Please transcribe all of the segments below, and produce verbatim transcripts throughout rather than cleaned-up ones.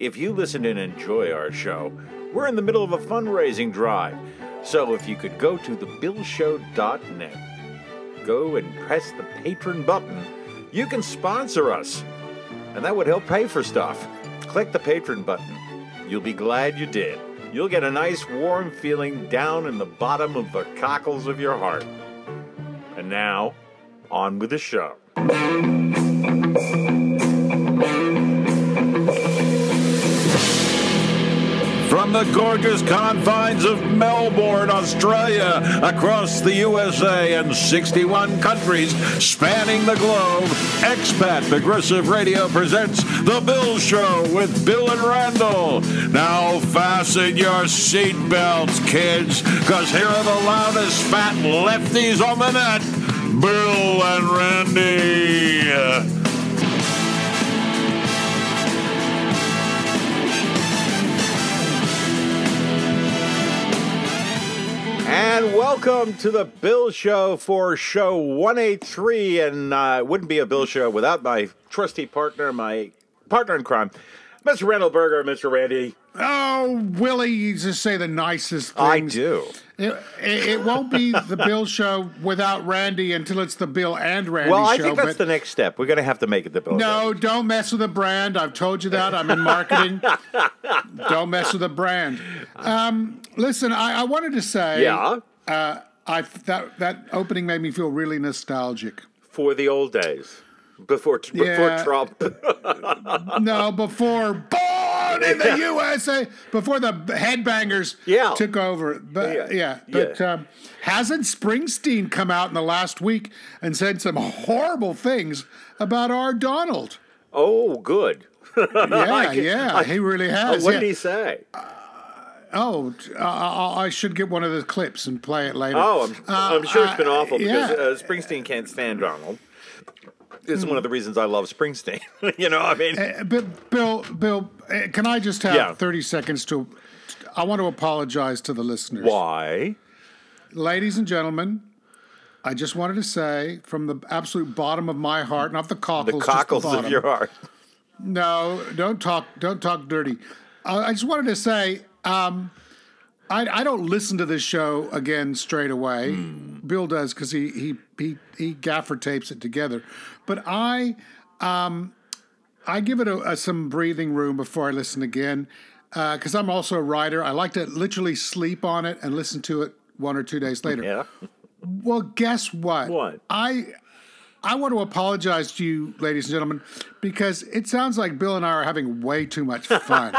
If you listen and enjoy our show, we're in the middle of a fundraising drive. So if you could go to the bill show dot net, go and press the patron button, you can sponsor us. And that would help pay for stuff. Click the patron button. You'll be glad you did. You'll get a nice warm feeling down in the bottom of the cockles of your heart. And now, on with the show. From the gorgeous confines of Melbourne, Australia, across the U S A and sixty-one countries spanning the globe, Expat Progressive Radio presents The Bill Show with Bill and Randall. Now fasten your seatbelts, kids, because here are the loudest fat lefties on the net, Bill and Randy. And welcome to the Bill Show for show one eighty-three. And uh, it wouldn't be a Bill Show without my trusty partner, my partner in crime, Mister Randall Berger, Mister Randy. Oh, Willie, you just say the nicest things. I do. It, it, it won't be the Bill Show without Randy until it's the Bill and Randy well, I show. think that's the next step. We're going to have to make it the Bill No, Show. Don't mess with the brand. I've told you that. I'm in marketing. Don't mess with the brand. Um, listen, I, I wanted to say, Yeah. uh, I that that opening made me feel really nostalgic. For the old days. Before, before Yeah. Trump. No, before born in the U S A, before the headbangers Yeah. took over. But Yeah. yeah, but Yeah. Um, hasn't Springsteen come out in the last week and said some horrible things about our Donald? Oh, good. Yeah, I can- yeah, I- he really Oh, has. what yeah. did he say? Oh, uh, I I should get one of the clips and play it later. Oh, I'm, Uh, I'm sure it's uh, been awful because yeah. uh, Springsteen can't stand Donald. It's one of the reasons I love Springsteen. You know, I mean, Uh, but Bill, Bill, uh, can I just have Yeah. thirty seconds to? I want to apologize to the listeners. why? Ladies and gentlemen, I just wanted to say from the absolute bottom of my heart, not the cockles, The just cockles the of bottom. your heart. No, don't talk, don't talk dirty. Uh, I just wanted to say, um, I, I don't listen to this show again straight away. Hmm. Bill does because he he he he gaffer tapes it together. But I um, I give it a, a, some breathing room before I listen again because I'm also a writer. I like to literally sleep on it and listen to it one or two days later. Yeah. Well, guess what? What? I I want to apologize to you, ladies and gentlemen, because it sounds like Bill and I are having way too much fun.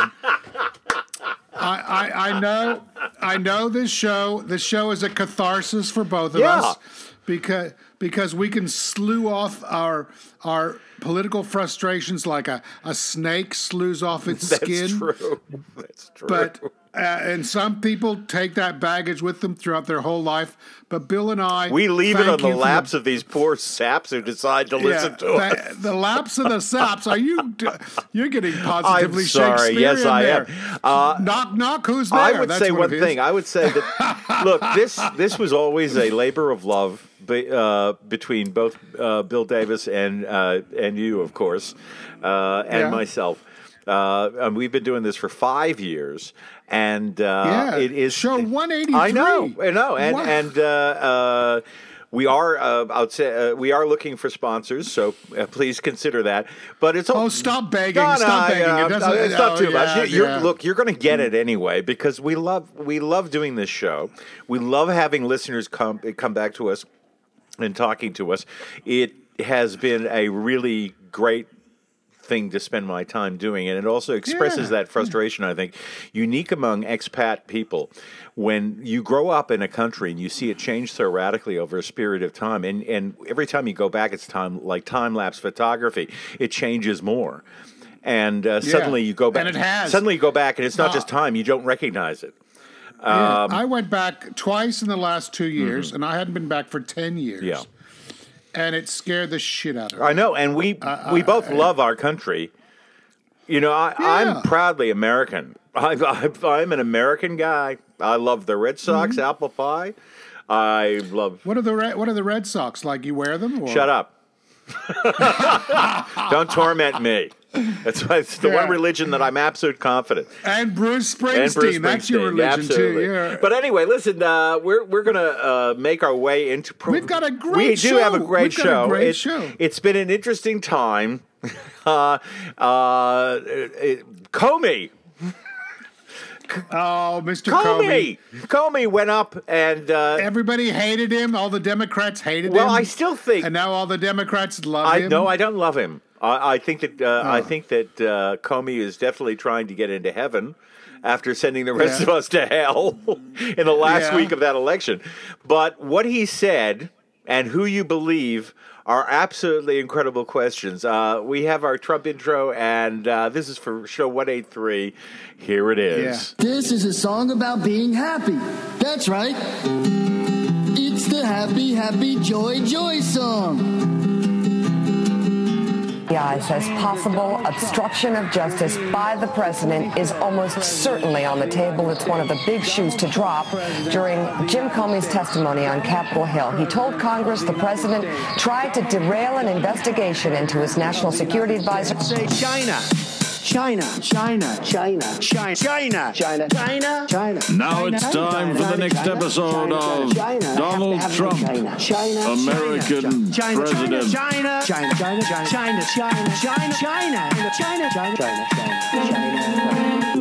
I, I I know I know this show this show is a catharsis for both of Yeah. us because because we can slew off our our political frustrations like a, a snake slews off its That's skin. true. That's true. But uh, and some people take that baggage with them throughout their whole life. But Bill and I, we leave it thank on the you for laps of these poor saps who decide to listen yeah, to the, us. the laps of the saps. Are you? You're getting positively I'm sorry. Shakespearean Yes, I there. am. Uh, knock knock. Who's there? I would That's say what one it is. thing. I would say that look, this this was always a labor of love be, uh, between both uh, Bill Davis and uh, and you, of course, uh, and Yeah. myself. Uh, and we've been doing this for five years, and uh, Yeah, it is show one eighty-three. I know, I know, and Wow. and. Uh, uh, We are, uh, I would say, uh, we are looking for sponsors, so uh, please consider that. But it's Oh, stop begging! No, no, stop begging! uh, it doesn't. it's not oh, too much. yeah, You- you're, yeah. Look, you're going to get it anyway because we love we love doing this show. We love having listeners come come back to us and talking to us. It has been a really great thing to spend my time doing, and it also expresses Yeah. that frustration, I think, unique among expat people. When you grow up in a country and you see it change so radically over a period of time, and, and every time you go back, it's time like time-lapse photography, it changes more. And uh, suddenly you go back. And it has. Suddenly you go back, and it's not Uh, just time; you don't recognize it. Yeah. Um, I went back twice in the last two years, and I hadn't been back for ten years. Yeah. And it scared the shit out of me. I know, and we we both love our country. You know, I, Yeah. I'm proudly American. I, I, I'm an American guy. I love the Red Sox, Mm-hmm. apple pie. I love. What are the Red, What are the Red Sox like? You wear them? Or? Shut up. Don't torment me. That's why it's the Yeah. one religion that I'm absolute confident. And Bruce Springsteen. And Bruce That's your Springsteen, religion absolutely. too. Yeah. But anyway, listen, uh, we're we're gonna uh, make our way into. Pro- We've got a great We show. do have a great We've got a show. great It- show. It's been an interesting time. uh, uh, it, Comey. Oh, Mister Comey. Comey. Comey went up and. Uh, Everybody hated him. All the Democrats hated well, him. I still think. And now all the Democrats love I him. no, I don't love him. I, I think that uh, I Oh. think that uh, Comey is definitely trying to get into heaven after sending the rest Yeah. of us to hell in the last Yeah. week of that election. But what he said and who you believe are absolutely incredible questions. Uh, we have our Trump intro, and uh, this is for show one eighty-three. Here it is. This is a song about being happy. That's right. It's the Happy, Happy, Joy, Joy song. The I says possible obstruction of justice by the president is almost certainly on the table. It's one of the big shoes to drop during Jim Comey's testimony on Capitol Hill. He told Congress the president tried to derail an investigation into his national security advisor. Say China. China, China, China, China, China, China, China, China. Now it's time for the next episode of Donald Trump, American President. China, China, China, China, China, China, China, China, China, China, China, China,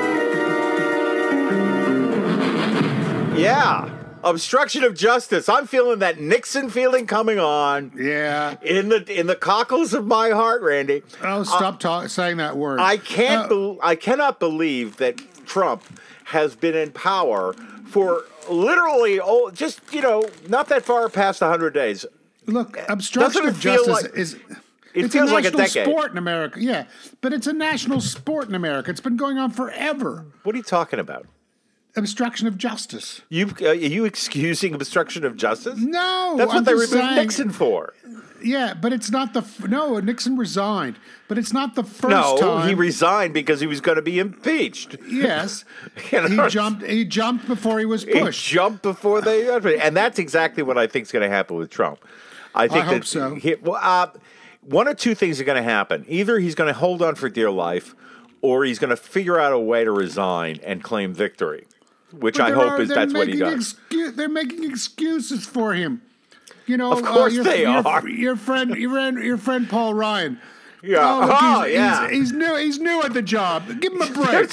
China. Yeah. Obstruction of justice. I'm feeling that Nixon feeling coming on. Yeah. In the in the cockles of my heart, Randy. Oh, stop talk, saying that word. I can't. Uh, bel I cannot believe that Trump has been in power for literally, oh, just you know, not that far past a hundred days. Look, obstruction Doesn't it of feel justice like- is. It it's feels a like a national decade. sport in America. Yeah, but it's a national sport in America. It's been going on forever. What are you talking about? Obstruction of justice. You uh, are you excusing obstruction of justice? No, That's what I'm they just removed saying- Nixon for. Yeah, but it's not the f- no. Nixon resigned, but it's not the first No, time. he resigned because he was going to be impeached. Yes, You know? he jumped. He jumped before he was He pushed. jumped before they, and that's exactly what I think is going to happen with Trump. I think I hope that so. He, well, uh, one or two things are going to happen. Either he's going to hold on for dear life, or he's going to figure out a way to resign and claim victory, which But I there hope are- is they're that's what he making does. excu- they're making excuses for him. You know, Of course your, they your, are. Your friend, your friend, your friend Paul Ryan. Yeah. Oh, look, Oh, he's, yeah. He's, he's new. He's new at the job. Give him a break.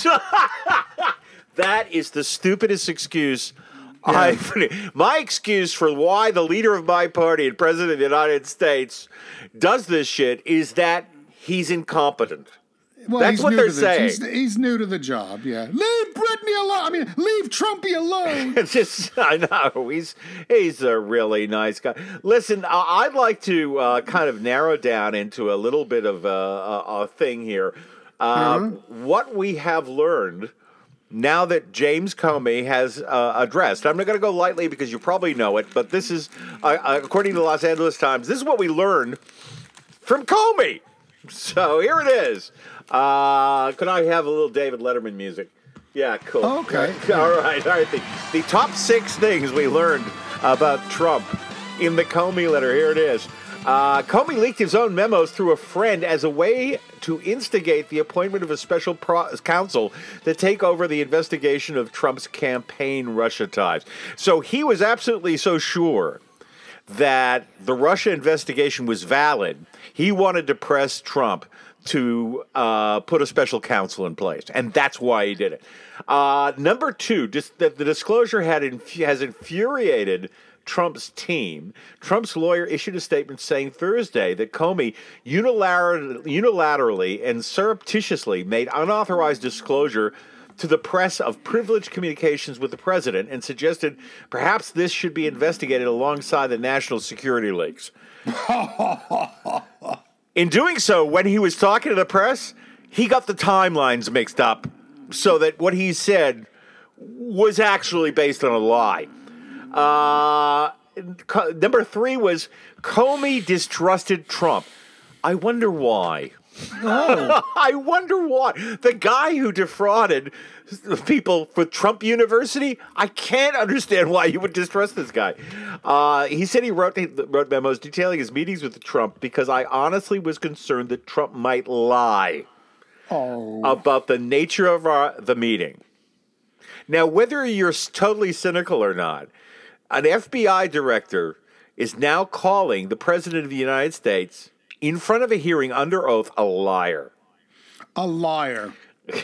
That is the stupidest excuse. I, my excuse for why the leader of my party and president of the United States does this shit is that he's incompetent. Well, That's he's what new they're to the, saying. He's, he's new to the job. Yeah, leave Brittany alone. I mean, leave Trumpy alone. It's just, I know, he's he's a really nice guy. Listen, I- I'd like to uh, kind of narrow down into a little bit of a, a, a thing here. Uh, Mm-hmm. What we have learned now that James Comey has uh, addressed, I'm not going to go lightly because you probably know it, but this is, uh, according to the Los Angeles Times, this is what we learned from Comey. So here it is. Uh, could I have a little David Letterman music? Yeah, cool. Okay. All right, all right. The, the top six things we learned about Trump in the Comey letter. Here it is. Uh, Comey leaked his own memos through a friend as a way to instigate the appointment of a special pro- counsel to take over the investigation of Trump's campaign Russia ties. So he was absolutely so sure that the Russia investigation was valid, he wanted to press Trump to uh, put a special counsel in place, and that's why he did it. Uh, number two, just that the disclosure had inf- has infuriated Trump's team. Trump's lawyer issued a statement saying Thursday that Comey unilater- unilaterally and surreptitiously made unauthorized disclosure to the press of privileged communications with the president and suggested perhaps this should be investigated alongside the national security leaks. In doing so, when he was talking to the press, he got the timelines mixed up so that what he said was actually based on a lie. Uh, co- number three was Comey distrusted Trump. I wonder why. Oh. I wonder why. The guy who defrauded people for Trump University, I can't understand why you would distrust this guy. Uh, he said he wrote, he wrote memos detailing his meetings with Trump because I honestly was concerned that Trump might lie Oh. about the nature of our, the meeting. Now, whether you're totally cynical or not, an F B I director is now calling the President of the United States in front of a hearing under oath a liar. A liar.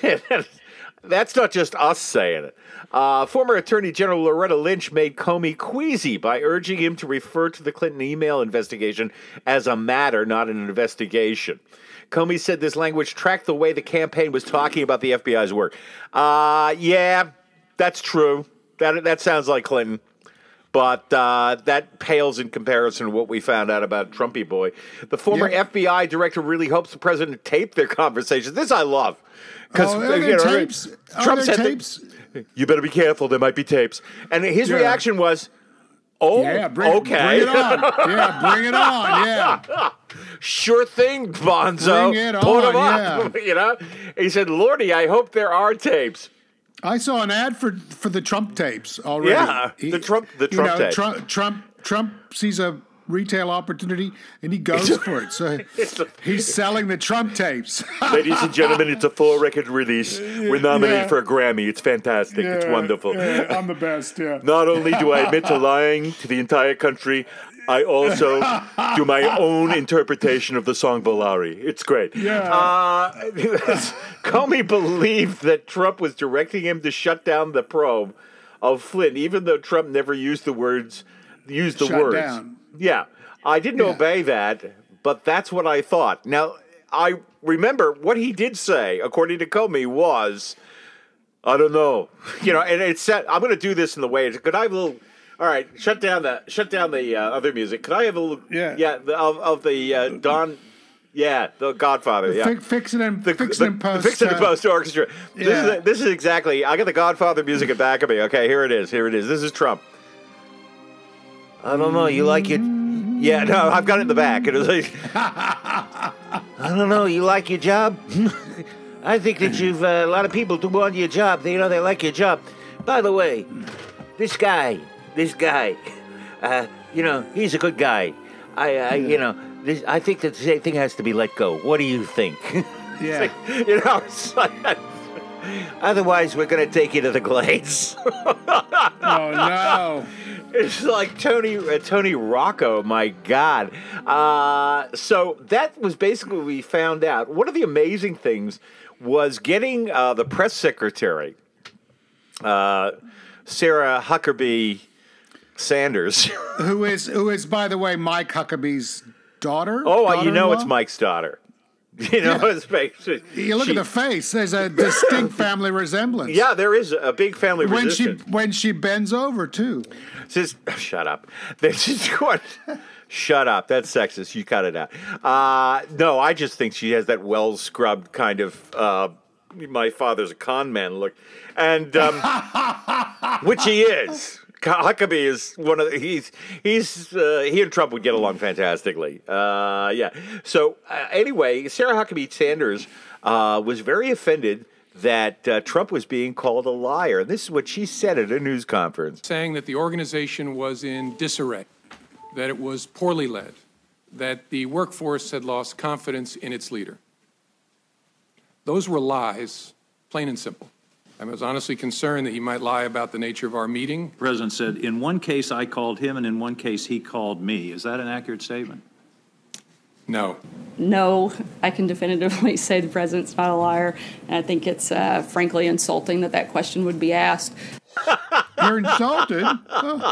That's not just us saying it. Uh, former Attorney General Loretta Lynch made Comey queasy by urging him to refer to the Clinton email investigation as a matter, not an investigation. Comey said this language tracked the way the campaign was talking about the F B I's work. Uh, yeah, that's true. That that sounds like Clinton. But uh, that pales in comparison to what we found out about Trumpy Boy. The former Yeah. F B I director really hopes the president taped their conversations. This I love. Because Oh, are there tapes? Are Trump there said, tapes? that, you better be careful, there might be tapes. And his Yeah. reaction was, oh, Yeah, bring, okay. bring it on. Yeah, bring it on. Yeah. Sure thing, Bonzo. Bring it Put on, 'em up. You know? He said, Lordy, I hope there are tapes. I saw an ad for for the Trump tapes already. Yeah, the Trump- the you Trump know, tapes. Trump, Trump Trump sees a retail opportunity and he goes for it. So It's a- he's selling the Trump tapes. Ladies and gentlemen, it's a full record release. We're nominated Yeah. for a Grammy. It's fantastic. It's Yeah, wonderful. yeah, I'm the best. Yeah. Not only do I admit to lying to the entire country, I also do my own interpretation of the song Volare. It's great. Yeah. Uh, Comey believed that Trump was directing him to shut down the probe of Flynn, even though Trump never used the words, used the Shut words. down. Yeah. I didn't Yeah. obey that, but that's what I thought. Now, I remember what he did say, according to Comey, was, I don't know. You know, and it said, I'm going to do this in the way, could I have a little... All right, shut down the shut down the uh, other music. Could I have a little? Yeah. yeah, the, of of the uh, Don, yeah, the Godfather, yeah, Fi- fix it and the, fix the, it and post. the fix it and uh, post orchestra. This yeah. is this is exactly. I got the Godfather music at back of me. Okay, here it is. Here it is. This is Trump. I don't know. You like it? Yeah, no, I've got it in the back. It was like, I don't know. You like your job? I think that you've uh, a lot of people do want your job. They you know they like your job. By the way, this guy. This guy, uh, you know, he's a good guy. I, I you know, this, I think that the thing has to be let go. What do you think? Yeah. You know, it's like, otherwise we're going to take you to the Glades. Oh no. It's like Tony uh, Tony Rocco, my God. Uh, so that was basically what we found out. One of the amazing things was getting uh, the press secretary, uh, Sarah Huckabee Sanders. Who is who is by the way Mike Huckabee's daughter? Oh, you know Daughter-in-law? it's Mike's daughter. You know, Yeah. it's basically, You look she- at the face. There's a distinct family resemblance. Yeah, there is a big family When she resistance. when she bends over too. Says, shut up. This is what. Shut up. That's sexist. You cut it out. Uh, no, I just think she has that well scrubbed kind of. Uh, my father's a con man look, and um, which he is. Huckabee is one of the, he's he's uh, he and Trump would get along fantastically. Uh, yeah. So uh, anyway, Sarah Huckabee Sanders uh, was very offended that uh, Trump was being called a liar. This is what she said at a news conference. Saying that the organization was in disarray, that it was poorly led, that the workforce had lost confidence in its leader. Those were lies, plain and simple. I was honestly concerned that he might lie about the nature of our meeting. The president said, in one case I called him and in one case he called me. Is that an accurate statement? No. No, I can definitively say the president's not a liar, and I think it's uh, frankly insulting that that question would be asked. You're insulted. Oh,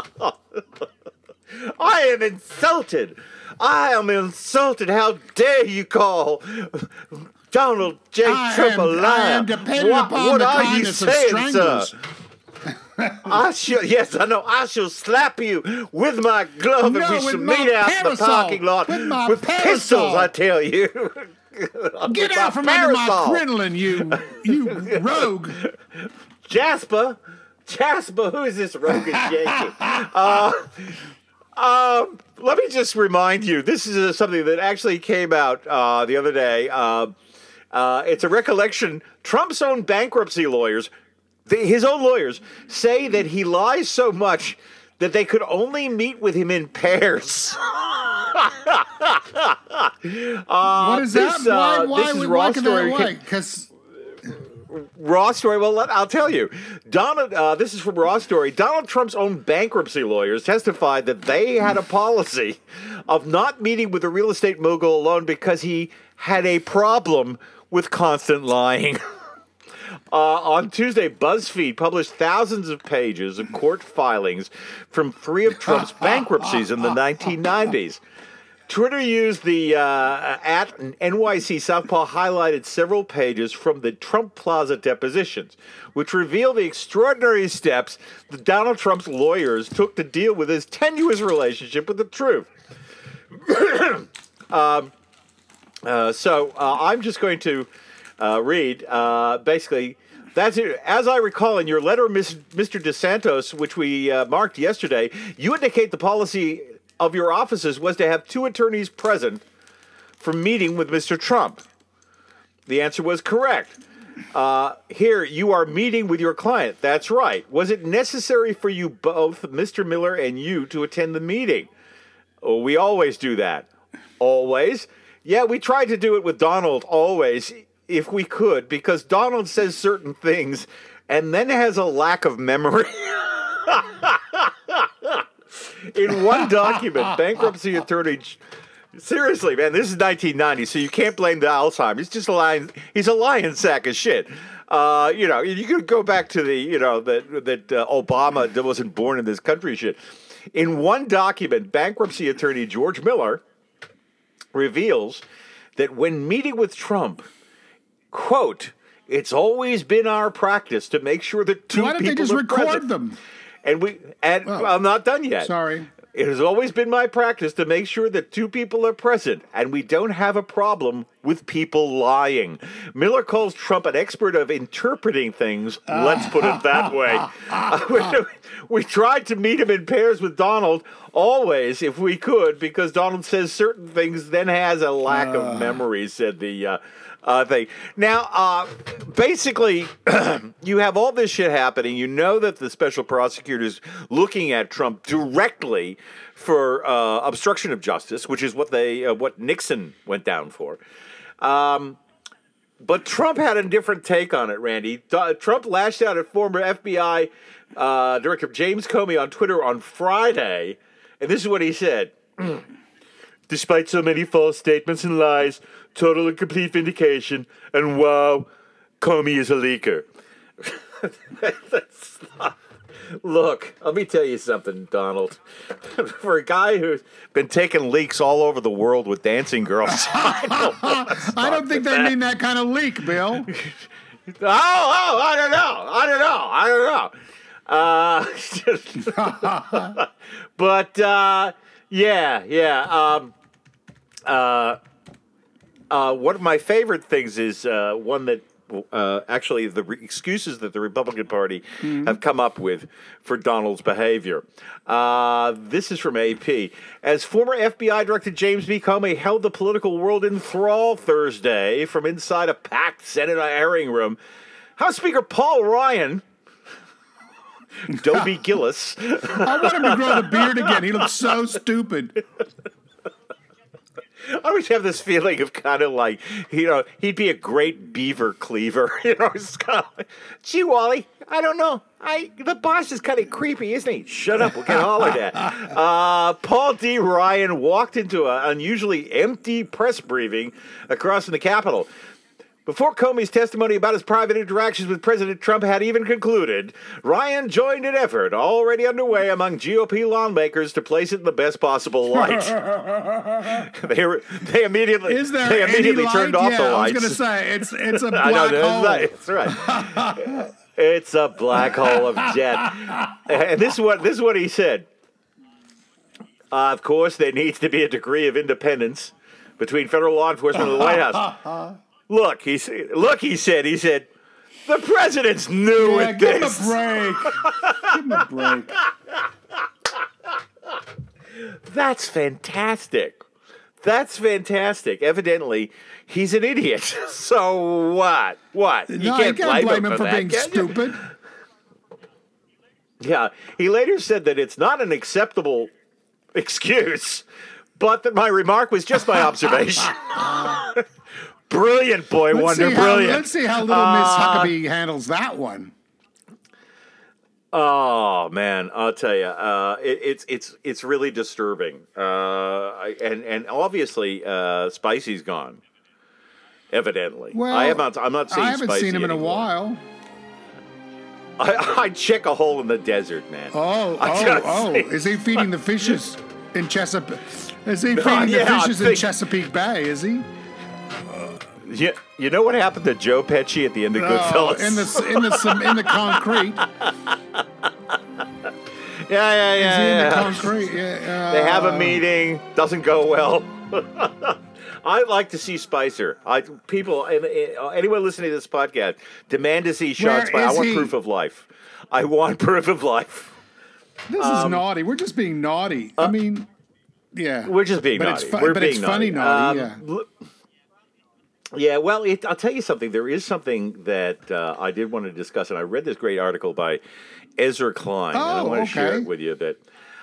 I am insulted. I am insulted. How dare you call Donald J. I Trump am- a liar? I am dependent what upon what the are you kindness of saying, stranglers. sir? I shall, yes, I know. I shall slap you with my glove, No, and we with shall my meet out in the parasol. parking lot With my pistols. parasol. I tell you. get With out my from under my parasol. crinoline, you you rogue. Jasper, Jasper, who is this rogue and shaky? uh, Um, let me just remind you, this is uh, something that actually came out uh, the other day. Uh, uh, it's a recollection. Trump's own bankruptcy lawyers, the, his own lawyers, say that he lies so much that they could only meet with him in pairs. uh, what is this, that? Why, uh, why, this is why raw can story. that why? Because... Raw Story. Well, let, I'll tell you. Donald. Uh, this is from Raw Story. Donald Trump's own bankruptcy lawyers testified that they had a policy of not meeting with the real estate mogul alone because he had a problem with constant lying. Uh, on Tuesday, BuzzFeed published thousands of pages of court filings from three of Trump's bankruptcies in the nineteen nineties. Twitter used the uh, at N Y C Southpaw highlighted several pages from the Trump Plaza depositions, which reveal the extraordinary steps that Donald Trump's lawyers took to deal with his tenuous relationship with the truth. um, uh, so uh, I'm just going to uh, read, uh, basically, that's it. As I recall in your letter, Mister DeSantos, which we uh, marked yesterday, you indicate the policy of your offices was to have two attorneys present for meeting with Mister Trump. The answer was correct. Uh, here, you are meeting with your client. That's right. Was it necessary for you both, Mister Miller and you, to attend the meeting? Oh, we always do that. Always? Yeah, we tried to do it with Donald always, if we could, because Donald says certain things and then has a lack of memory. In one document, bankruptcy attorney, seriously, man, this is nineteen ninety, so you can't blame the Alzheimer's. He's just a lying, he's a lying sack of shit. Uh, you know, you could go back to the, you know, that that uh, Obama wasn't born in this country shit. In one document, bankruptcy attorney George Miller reveals that when meeting with Trump, quote, it's always been our practice to make sure that two Why don't people they just are record present. them? And we and Well, I'm not done yet. Sorry. It has always been my practice to make sure that two people are present, and we don't have a problem with people lying. Miller calls Trump an expert of interpreting things. Let's put it that way. Uh, we, we tried to meet him in pairs with Donald always, if we could, because Donald says certain things, then has a lack uh. of memory, said the uh, uh, thing. Now, uh, basically, you have all this shit happening. You know that the special prosecutor's looking at Trump directly for uh, obstruction of justice, which is what they uh, what Nixon went down for. Um, but Trump had a different take on it, Randy. D- Trump lashed out at former F B I uh, Director James Comey on Twitter on Friday, and this is what he said. Despite so many false statements and lies, total and complete vindication, and wow, Comey is a leaker. That's not... Look, let me tell you something, Donald. For a guy who's been taking leaks all over the world with dancing girls, I don't, I don't think they that. mean that kind of leak, Bill. oh, oh, I don't know. I don't know. I don't know. Uh, but, uh, yeah, yeah. Um, uh, uh, one of my favorite things is uh, one that Uh, actually, the re- excuses that the Republican Party mm-hmm. have come up with for Donald's behavior. Uh, this is from A P. As former F B I Director James B. Comey held the political world in thrall Thursday from inside a packed Senate hearing room, House Speaker Paul Ryan, Dobie Gillis. I want him to grow the beard again. He looks so stupid. I always have this feeling of kind of like, you know, he'd be a great beaver cleaver. You know, it's kind of like, gee, Wally, I don't know. I the boss is kind of creepy, isn't he? Shut up, we'll get hollered at. Uh, Paul D. Ryan walked into an unusually empty press briefing across from the Capitol. Before Comey's testimony about his private interactions with President Trump had even concluded, Ryan joined an effort already underway among G O P lawmakers to place it in the best possible light. they, were, they immediately, Is there they immediately any turned light? off yeah, the lights. I was going to say, it's, it's a black I know, hole. That's right. It's a black hole of jet. And this is what, this is what he said. Uh, of course, there needs to be a degree of independence between federal law enforcement and the White House. Look, he said, look, he said, he said, the president's new yeah, at give this. Him a break. Give him a break. That's fantastic. That's fantastic. Evidently, he's an idiot. So what? What? You no, can't, you can't blame, blame him for that, being can you? stupid. Yeah. He later said that it's not an acceptable excuse, but that my remark was just my observation. Brilliant, boy Let's wonder, see how, brilliant. let's see how little Miss Uh, Huckabee handles that one. Oh man, I'll tell you, uh, it, it's it's it's really disturbing, uh, I- and and obviously, uh, Spicy's gone. Evidently, Well, I am not. I'm not seeing I haven't Spicy seen him in a anymore. while. I, I check a hole in the desert, man. Oh, I oh, gotta oh! say- Is he feeding the fishes in Chesapeake? Is he No, feeding yeah, the I fishes in think- Chesapeake Bay? Is he? You, you know what happened to Joe Pesci at the end of Oh, Goodfellas? in the in the some, in the concrete. yeah, yeah, Is yeah. he in yeah. the concrete? Yeah. They have a uh, meeting, doesn't go well. I'd like to see Spicer. I people, anyone listening to this podcast, demand to see Sean Where Spicer. I is want he? proof of life. I want proof of life. This is Um, naughty. We're just being naughty. I mean, yeah. We're just being but naughty. It's fu- We're but being it's funny naughty. Um, yeah. l- Yeah, well, it, I'll tell you something. There is something that uh, I did want to discuss, and I read this great article by Ezra Klein, and I Oh, want to share okay. it with you a bit.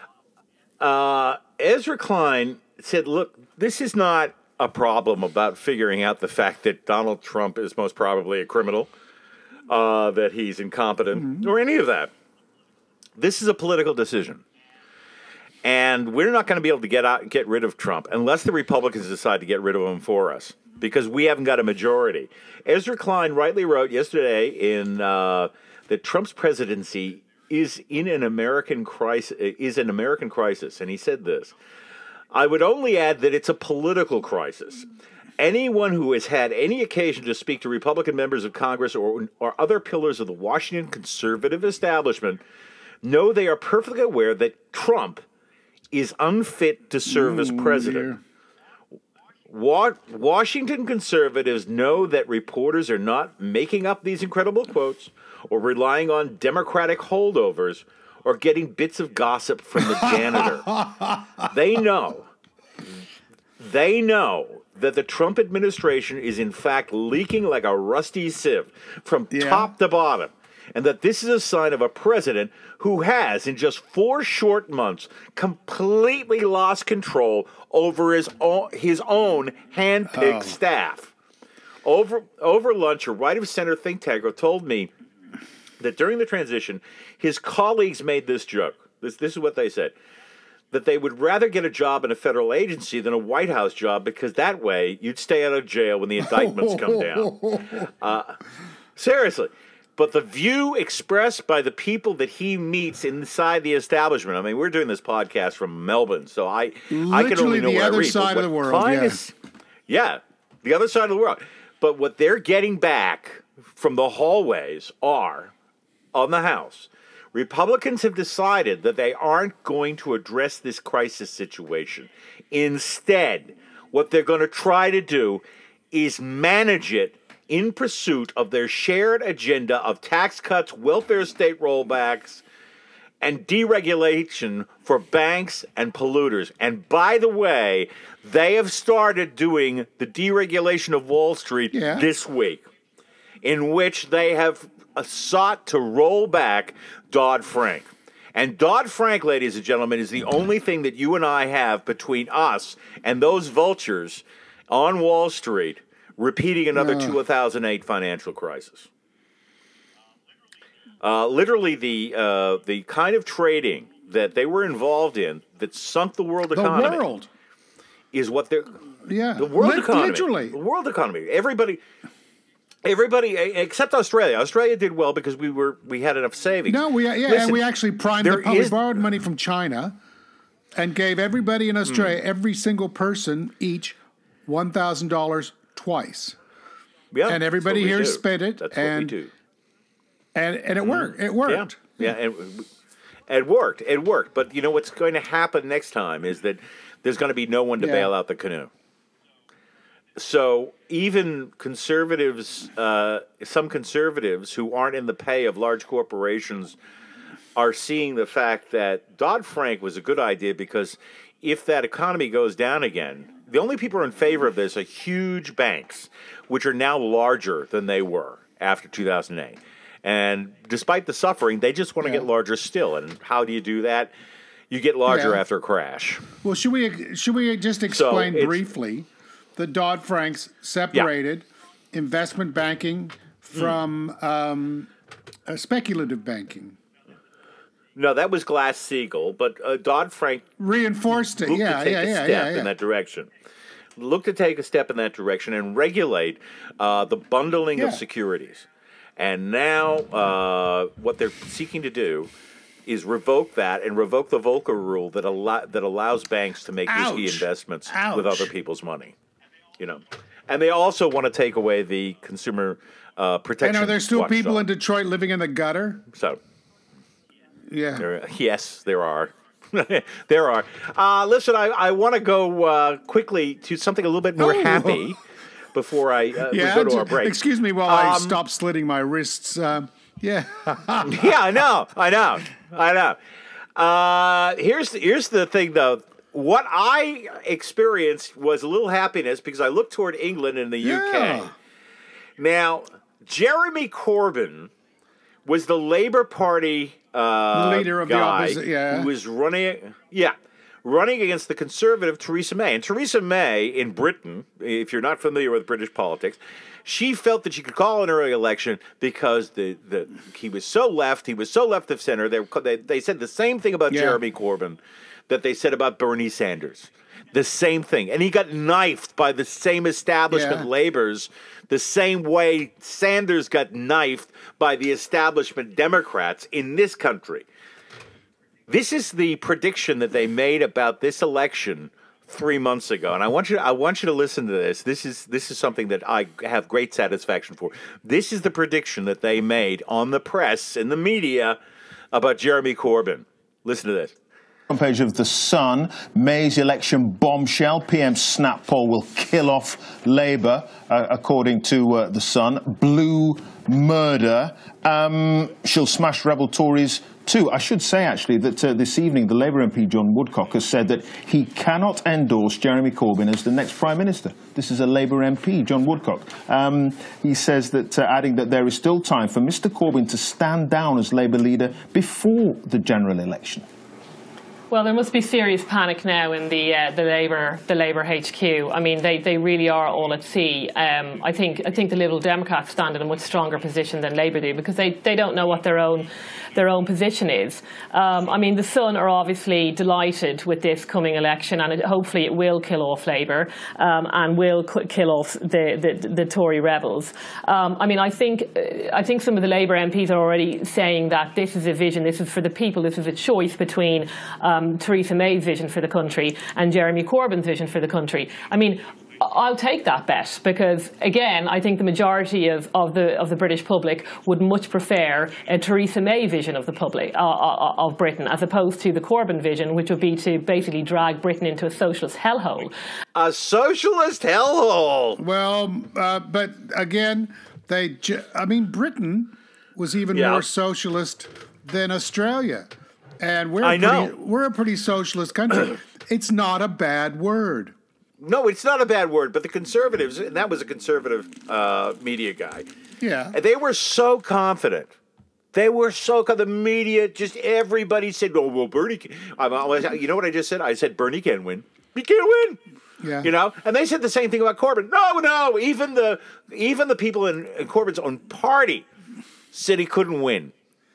Uh, Ezra Klein said, look, this is not a problem about figuring out the fact that Donald Trump is most probably a criminal, uh, that he's incompetent, Mm-hmm. or any of that. This is a political decision. And we're not going to be able to get out, get rid of Trump unless the Republicans decide to get rid of him for us, because we haven't got a majority. Ezra Klein rightly wrote yesterday in uh, that Trump's presidency is in an American crisis. Is an American crisis, and he said this. I would only add that it's a political crisis. Anyone who has had any occasion to speak to Republican members of Congress or, or other pillars of the Washington conservative establishment know they are perfectly aware that Trump is unfit to serve as president. Wa- Washington conservatives know that reporters are not making up these incredible quotes or relying on Democratic holdovers or getting bits of gossip from the janitor. They know. They know that the Trump administration is in fact leaking like a rusty sieve from Yeah. top to bottom, and that this is a sign of a president who has, in just four short months, completely lost control over his own, his own hand-picked Oh. staff. Over over lunch, a right-of-center think tanker told me that during the transition, his colleagues made this joke. This, this is what they said. That they would rather get a job in a federal agency than a White House job because that way you'd stay out of jail when the indictments come down. Uh, seriously. But the view expressed by the people that he meets inside the establishment, I mean, we're doing this podcast from Melbourne, so I, I can only Literally know the what I other read. but side of what the world, Klein yeah. is- yeah, the other side of the world. But what they're getting back from the hallways are, on the House, Republicans have decided that they aren't going to address this crisis situation. Instead, what they're going to try to do is manage it in pursuit of their shared agenda of tax cuts, welfare state rollbacks, and deregulation for banks and polluters. And by the way, they have started doing the deregulation of Wall Street Yeah. this week, in which they have uh, sought to roll back Dodd-Frank. And Dodd-Frank, ladies and gentlemen, is the only thing that you and I have between us and those vultures on Wall Street repeating another two thousand eight financial crisis. Uh, literally, the uh, the kind of trading that they were involved in that sunk the world The economy world. is what they're Yeah. the world Lit- economy. Literally. The world economy. Everybody, everybody except Australia. Australia did well because we were we had enough savings. No, we yeah, Listen, and we actually primed the there pump. We is- borrowed money from China and gave everybody in Australia, Hmm. every single person, each one thousand dollars twice. Yeah, and that's everybody what we here do. spent it, That's and what we do. and and it worked. It worked. Yeah, yeah, and it worked. It worked. But you know what's going to happen next time is that there's going to be no one to Yeah. bail out the canoe. So even conservatives, uh, some conservatives who aren't in the pay of large corporations, are seeing the fact that Dodd-Frank was a good idea because if that economy goes down again, the only people who are in favor of this are huge banks, which are now larger than they were after two thousand eight. And despite the suffering, they just want to Yeah. get larger still. And how do you do that? You get larger Yeah. after a crash. Well, should we should we just explain it's- briefly that Dodd-Frank's separated investment banking from um, uh, speculative banking? No, that was Glass-Steagall, but uh, Dodd-Frank Reinforced it. looked Yeah, to take yeah, a yeah, step yeah, yeah. in that direction. Look to take a step in that direction and regulate uh, the bundling Yeah. of securities. And now uh, what they're seeking to do is revoke that and revoke the Volcker rule that allow, that allows banks to make risky Ouch. investments Ouch. with other people's money. You know, and they also want to take away the consumer uh, protection. And are there still people in watchdog. Detroit living in the gutter? So Yeah. there, yes, there are. there are. Uh, listen, I, I want to go uh, quickly to something a little bit more Oh. happy before I uh, Yeah. we go to our j- break. Excuse me while I Um, stop slitting my wrists. Um, yeah. yeah, I know, I know, I know. Uh, here's here's the thing, though. What I experienced was a little happiness because I looked toward England and the U K. Yeah. Now, Jeremy Corbyn was the Labour Party uh, The leader of the guy opposi- yeah. who was running, yeah, running against the Conservative Theresa May. And Theresa May in Britain, if you're not familiar with British politics, she felt that she could call an early election because the, the he was so left, he was so left of center. They, they, they said the same thing about Yeah. Jeremy Corbyn that they said about Bernie Sanders. The same thing. And he got knifed by the same establishment Yeah. Labours, the same way Sanders got knifed by the establishment Democrats in this country. This is the prediction that they made about this election three months ago, and I want you. I want you to listen to this. This is this is something that I have great satisfaction for. This is the prediction that they made on the press in the media about Jeremy Corbyn. Listen to this. Front page of The Sun, May's election bombshell. P M snap poll will kill off Labour, uh, according to uh, The Sun. Blue murder. Um, she'll smash rebel Tories too. I should say, actually, that uh, this evening the Labour M P John Woodcock has said that he cannot endorse Jeremy Corbyn as the next Prime Minister. This is a Labour M P, John Woodcock. Um, he says that, uh, adding that there is still time for Mr Corbyn to stand down as Labour leader before the general election. Well, there must be serious panic now in the uh, the Labour the Labour H Q. I mean, they, they really are all at sea. Um, I think I think the Liberal Democrats stand in a much stronger position than Labour do because they, they don't know what their own their own position is. Um, I mean, the Sun are obviously delighted with this coming election, and it, hopefully it will kill off Labour um, and will c- kill off the the, the Tory rebels. Um, I mean, I think uh, I think some of the Labour M Ps are already saying that this is a vision, this is for the people, this is a choice between um, Theresa May's vision for the country and Jeremy Corbyn's vision for the country. I mean, I'll take that bet because, again, I think the majority of, of the of the British public would much prefer a Theresa May vision of the public uh, uh, of Britain as opposed to the Corbyn vision, which would be to basically drag Britain into a socialist hellhole. A socialist hellhole. Well, uh, but again, they. Ju- I mean, Britain was even Yeah. more socialist than Australia, and we're I a pretty, know. we're a pretty socialist country. It's not a bad word. No, it's not a bad word, but the Conservatives, and that was a conservative uh, media guy, Yeah. they were so confident. They were so confident. The media, just everybody said, oh, well, Bernie, can. I was, you know what I just said? I said, Bernie can win. He can't win. Yeah. You know? And they said the same thing about Corbyn. No, no, even the even the people in, in Corbyn's own party said he couldn't win.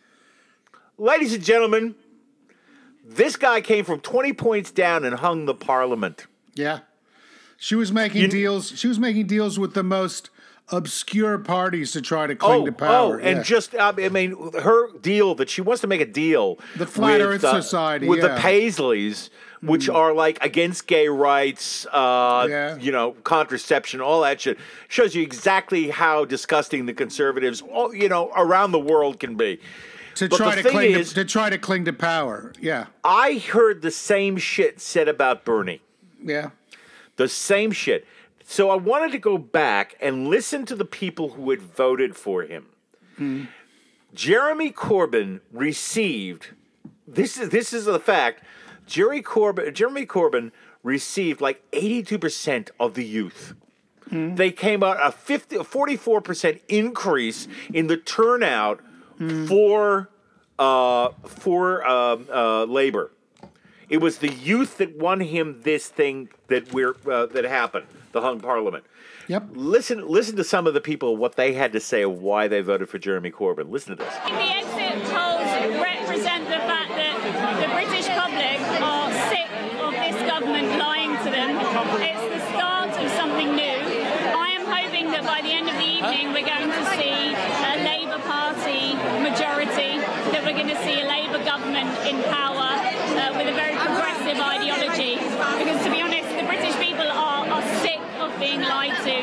Ladies and gentlemen, this guy came from twenty points down and hung the parliament. Yeah. She was making You- deals. She was making deals with the most obscure parties to try to cling oh, to power. Oh, and yeah. just, I mean, her deal that she wants to make a deal. The Flat with, Earth uh, Society, With yeah. the Paisleys, which Mm. are like against gay rights, uh, Yeah. you know, contraception, all that shit. Shows you exactly how disgusting the conservatives, all, you know, around the world can be. to But try the to thing cling is- to, to try to cling to power. Yeah. I heard the same shit said about Bernie. Yeah. The same shit. So I wanted to go back and listen to the people who had voted for him. Mm. Jeremy Corbyn received, this is this is the fact, Jerry Corbyn, Jeremy Corbyn received like eighty-two percent of the youth. Mm. They came out a fifty, a forty-four percent increase in the turnout mm. for uh, for uh, uh, Labour. It was the youth that won him this thing that we're uh, that happened, the hung parliament. Yep. Listen, listen to some of the people what they had to say of why they voted for Jeremy Corbyn. Listen to this. The exit polls represent the fact that the British public are sick of this government lying to them. It's the start of something new. I am hoping that by the end of the evening we're going to see a Labour Party majority, that we're going to see a Labour government in power uh, with a very progressive ideology. Because to be honest, the British people are, are sick of being lied to.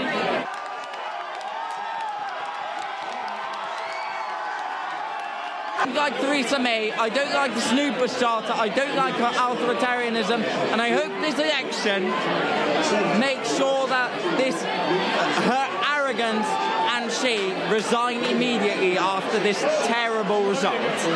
I don't like Theresa May, I don't like the snooper starter, I don't like her authoritarianism, and I hope this election makes sure that this, her arrogance and she resign immediately after this terrible result.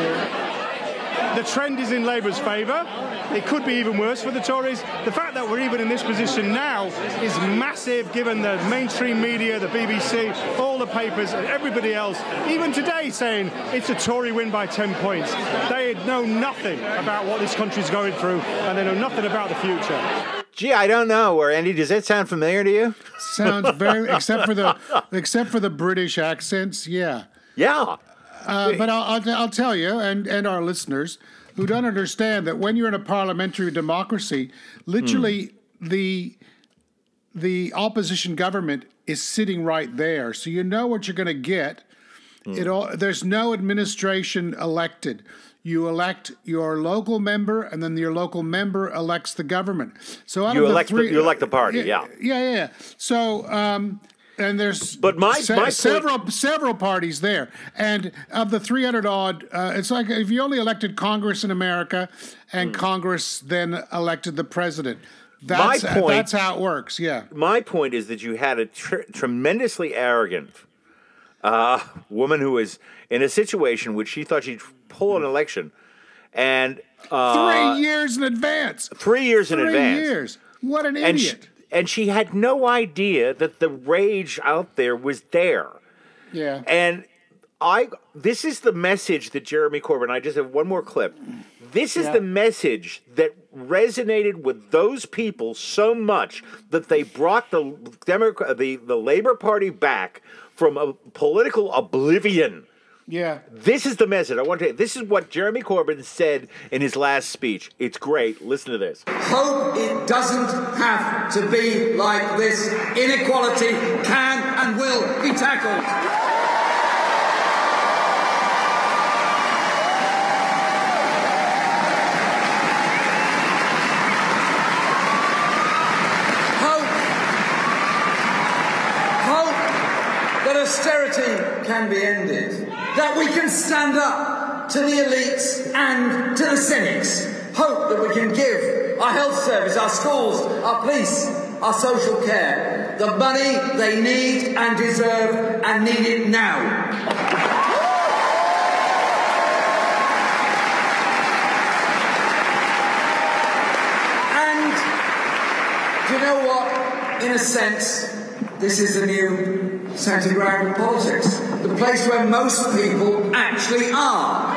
The trend is in Labour's favour. It could be even worse for the Tories. The fact that we're even in this position now is massive, given the mainstream media, the B B C, all the papers, and everybody else, even today, saying it's a Tory win by ten points. They know nothing about what this country's going through, and they know nothing about the future. Gee, I don't know. Or Andy, does that sound familiar to you? Sounds very, except for the except for the British accents, yeah. Yeah. Uh, but I'll, I'll, I'll tell you, and, and our listeners who don't understand that when you're in a parliamentary democracy, literally mm. the the opposition government is sitting right there, so you know what you're going to get. Mm. It all, there's no administration elected. You elect your local member, and then your local member elects the government. So out you of the elect three, the, you elect the party, yeah, yeah, yeah. yeah. So. Um, And there's but my, se- my several point... several parties there, and of the three hundred odd, uh, it's like if you only elected Congress in America, and mm. Congress then elected the president. That's my point, that's how it works. Yeah. My point is that you had a tr- tremendously arrogant uh, woman who was in a situation which she thought she'd pull an election, and uh, three years in advance. Three years three in advance. Three years. What an and idiot. She, And she had no idea that the rage out there was there. Yeah. And I, this is the message that Jeremy Corbyn, I just have one more clip. This is yeah. the message that resonated with those people so much that they brought the Democrat, the, the Labour Party back from a political oblivion. Yeah. This is the message. I want to. This is what Jeremy Corbyn said in his last speech. It's great. Listen to this. Hope it doesn't have to be like this. Inequality can and will be tackled. Hope. Hope that austerity can be ended. That we can stand up to the elites and to the cynics. Hope that we can give our health service, our schools, our police, our social care the money they need and deserve, and need it now. And do you know what? In a sense, this is the new centre ground of politics. The place where most people actually are.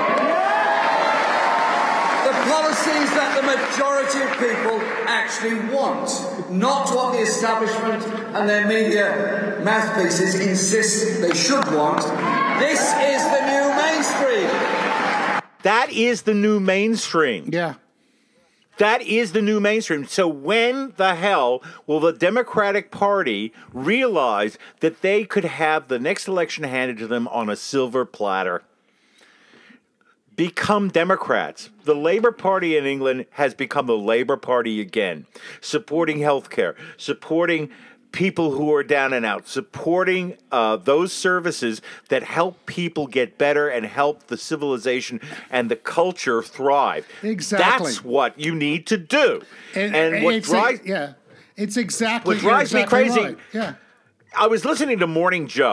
The policies that the majority of people actually want, not what the establishment and their media mouthpieces insist they should want. This is the new mainstream. That is the new mainstream. Yeah. That is the new mainstream. So when the hell will the Democratic Party realize that they could have the next election handed to them on a silver platter? Become Democrats. The Labour Party in England has become the Labour Party again, supporting healthcare, supporting people who are down and out, supporting uh, those services that help people get better and help the civilization and the culture thrive. Exactly. That's what you need to do. And, and, and what it's drives a, yeah, it's exactly what drives exactly me crazy. Right. Yeah, I was listening to Morning Joe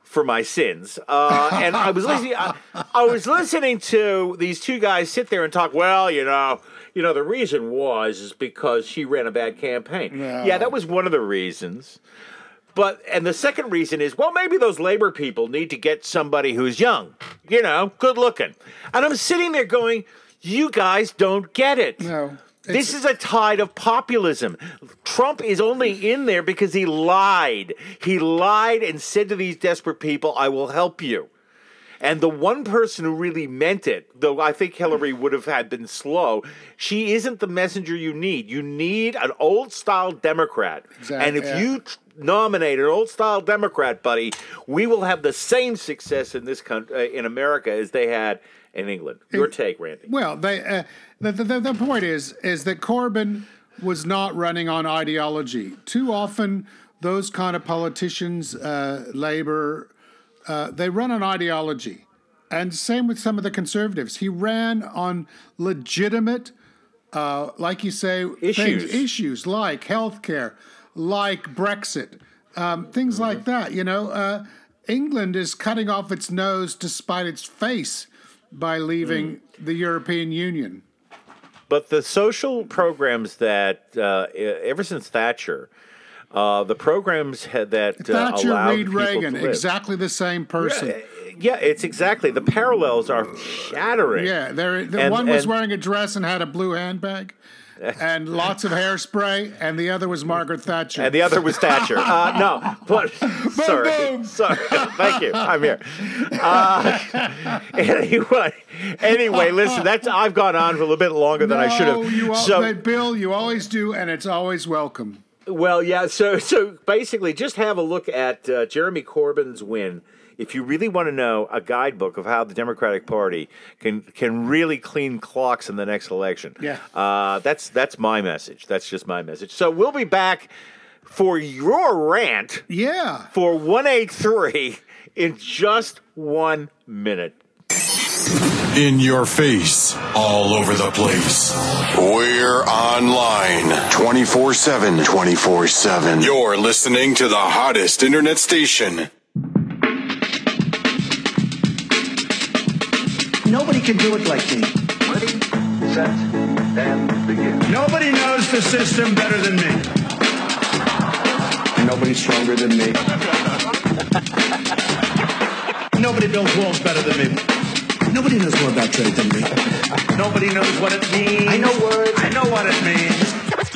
for my sins. Uh, and I was listening. I, I was listening to these two guys sit there and talk. Well, you know, you know, the reason was is because she ran a bad campaign. No. Yeah, that was one of the reasons. But and the second reason is, well, maybe those labor people need to get somebody who's young, you know, good looking. And I'm sitting there going, you guys don't get it. No. This is a tide of populism. Trump is only in there because he lied. He lied and said to these desperate people, I will help you. And the one person who really meant it, though I think Hillary would have had been slow, she isn't the messenger you need. You need an old-style Democrat. Exactly, And if yeah. you t- nominate an old-style Democrat, buddy, we will have the same success in this country, uh, in America, as they had in England. Your It- take, Randy. Well, they, uh, the, the the point is is that Corbyn was not running on ideology. Too often, those kind of politicians, uh, Labour, uh, they run on ideology, and same with some of the Conservatives. He ran on legitimate, uh, like you say, Issues. things, issues like healthcare, like Brexit, um, things Mm-hmm. like that. You know, uh, England is cutting off its nose to spite its face by leaving Mm. the European Union. But the social programs that, uh, ever since Thatcher, uh, the programs had, that uh, Thatcher, allowed Reed, people Reagan, to live. exactly the same person. Yeah, it's exactly. The parallels are shattering. Yeah, there. The And- one was and- wearing a dress and had a blue handbag, and lots of hairspray, and the other was Margaret Thatcher. And the other was Thatcher. Uh, no, but sorry, sorry. Thank you. I'm here. Uh, anyway, anyway, listen. That's I've gone on for a little bit longer than I should No, have. You al- So, but Bill, you always do, and it's always welcome. well, yeah. So, so basically, just have a look at uh, Jeremy Corbyn's win. If you really want to know a guidebook of how the Democratic Party can can really clean clocks in the next election, Yeah. uh, that's that's my message. That's just my message. So we'll be back for your rant, yeah, for one eighty-three in just one minute. In your face, all over the place. We're online twenty-four seven. twenty-four seven. You're listening to the hottest internet station. Nobody can do it like me. Ready, set, and begin. Nobody knows the system better than me. Nobody's stronger than me. Nobody builds walls better than me. Nobody knows more about trade than me. Nobody knows what it means. I know words. I know what it means.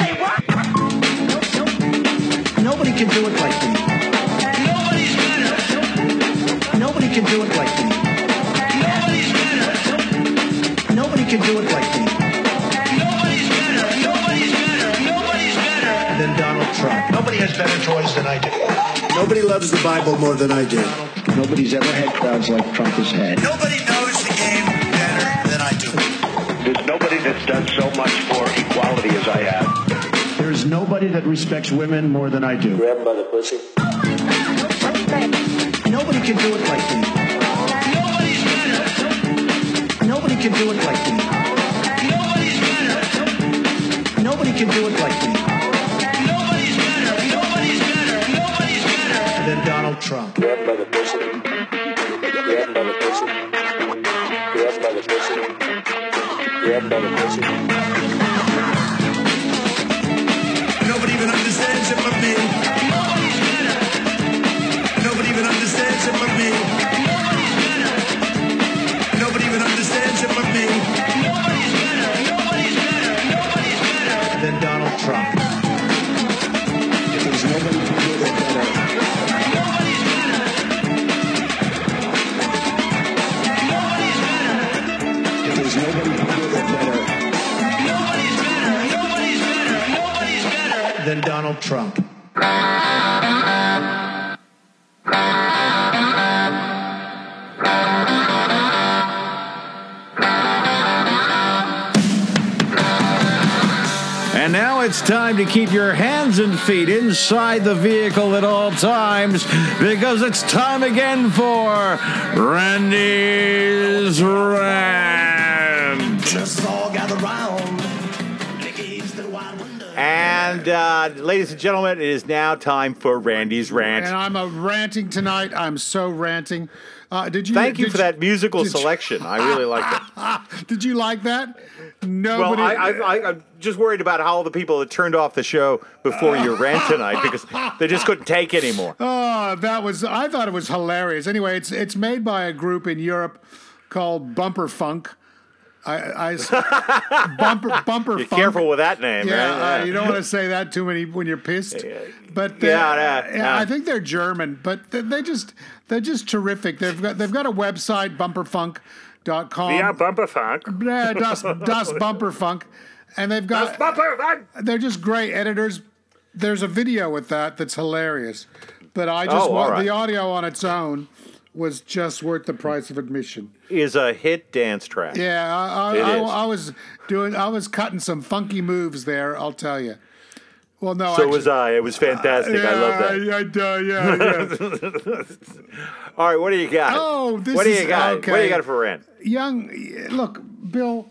Nobody can do it like me. Nobody's better. Nobody can do it like me. Nobody's better. Nobody can do it like me. Nobody's better. Nobody's better. Nobody's better than Donald Trump. Nobody has better toys than I do. Nobody loves the Bible more than I do. Nobody's ever had crowds like Trump has had. Nobody knows the game better than I do. There's nobody that's done so much for equality as I have. There is nobody that respects women more than I do. Grab him by the pussy. Nobody can do it like me. Nobody's better. Nobody can do it like me. Nobody's better. Nobody can do it like me. Nobody's better. Nobody's better. Nobody's better than Donald Trump. Grab him by the pussy. Grab him by the pussy. Grab him by the pussy. Grab him by the pussy. Nobody even understands it but me. Nobody's better. Nobody even understands it but me. Nobody's better. Nobody even understands it but me. Nobody's better. Nobody's better. Nobody's better than Donald Trump. There's nobody who can do it better. Nobody's better. Nobody's better. There's nobody who can do it better. Nobody's better. Nobody's better. Nobody's better than Donald Trump. And now it's time to keep your hands and feet inside the vehicle at all times, because it's time again for Randy's Rant. And uh, Uh, ladies and gentlemen, it is now time for Randy's Rant. And I'm a ranting tonight. I'm so ranting. Uh, did you? Thank you did for that musical selection. You, I really liked it. Did you like that? Nobody. Well, I, I, I, I'm just worried about how all the people that turned off the show before your rant tonight because they just couldn't take anymore. Oh, that was. I thought it was hilarious. Anyway, it's it's made by a group in Europe called Bumper Funk. I, I bumper bumper. You're funk. Careful with that name. Yeah, right? uh, you don't want to say that too many when you're pissed. But yeah, yeah, yeah. I think they're German, but they, they just they're just terrific. They've got they've got a website bumperfunk dot com. Yeah, Bumperfunk. Yeah, das das Bumperfunk, and they've got they're just great editors. There's a video with that that's hilarious, but I just oh, want right. the audio on its own was just worth the price of admission. Is a hit dance track. Yeah, I, I, I, I was doing. I was cutting some funky moves there. I'll tell you. Well, no. So actually, was I. It was fantastic. Uh, yeah, I love that. I, I, yeah, yeah. All right, what do you got? Oh, this what do is you got? okay. What do you got for rant? Young, look, Bill.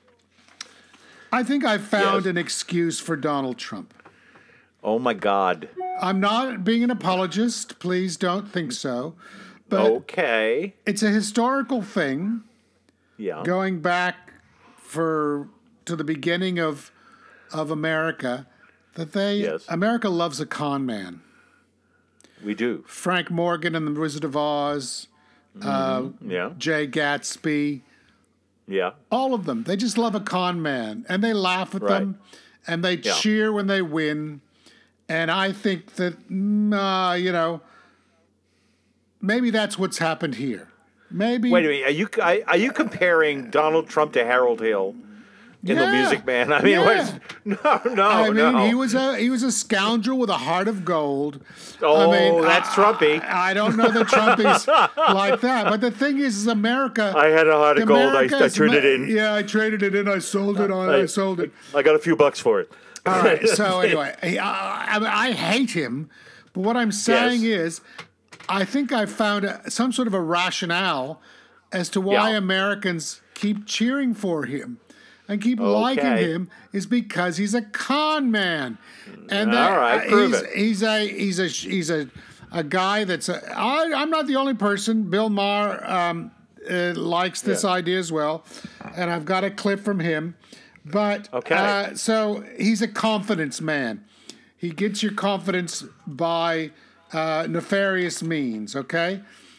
I think I found yes. an excuse for Donald Trump. Oh my God. I'm not being an apologist. Please don't think so. But okay. It's a historical thing. Yeah. Going back for to the beginning of of America, that they yes. America loves a con man. We do. Frank Morgan and the Wizard of Oz. Mm-hmm. Uh, yeah. Jay Gatsby. Yeah. All of them. They just love a con man, and they laugh at right. them, and they yeah. cheer when they win. And I think that uh, you know. Maybe that's what's happened here. Maybe. Wait a minute. Are you are you comparing Donald Trump to Harold Hill in yeah. The Music Man? I mean, yeah. what is, no, no, I mean, no. he was a he was a scoundrel with a heart of gold. Oh, I mean, that's I, Trumpy. I, I don't know that Trump is like that, but the thing is, is America. I had a heart of gold. I, I turned it in. Yeah, I traded it in. I sold it on. I, I sold it. I got a few bucks for it. All right. So anyway, I, I, I hate him, but what I'm saying yes. is. I think I found a, some sort of a rationale as to why yeah. Americans keep cheering for him and keep okay. liking him is because he's a con man. And that, all right, uh, prove he's, it. he's a he's a he's a a guy that's a, I, I'm not the only person. Bill Maher um, uh, likes this yeah. idea as well, and I've got a clip from him. But okay. uh, so he's a confidence man. He gets your confidence by Uh, nefarious means, okay?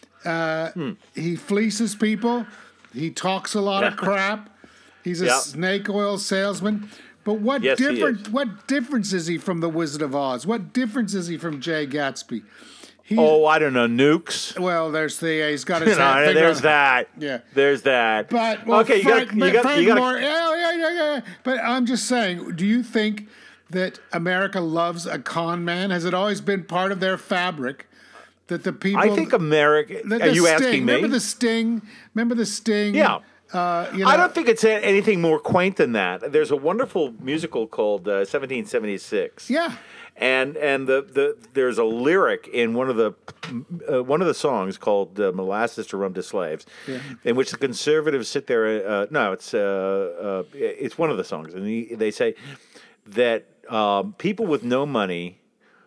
Uh, hmm. He fleeces people. He talks a lot of crap. He's a yep. snake oil salesman. But what yes, different? What difference is he from the Wizard of Oz? What difference is he from Jay Gatsby? He, oh, I don't know, nukes. Well, there's the he's got his. no, hand there's on, that. Yeah, there's that. But well, okay, Frank, you got you got you got. Moore, yeah, yeah, yeah, yeah. But I'm just saying, do you think that America loves a con man? Has it always been part of their fabric that the people? I think America. The, the are you Sting, asking me? Remember the Sting? Remember the Sting? Yeah. Uh, you know, I don't think it's anything more quaint than that. There's a wonderful musical called uh, seventeen seventy-six. Yeah. And and the, the there's a lyric in one of the uh, one of the songs called uh, "Molasses to Rum to Slaves," yeah. in which the conservatives sit there. Uh, no, it's uh, uh, it's one of the songs, and he, they say that um, people with no money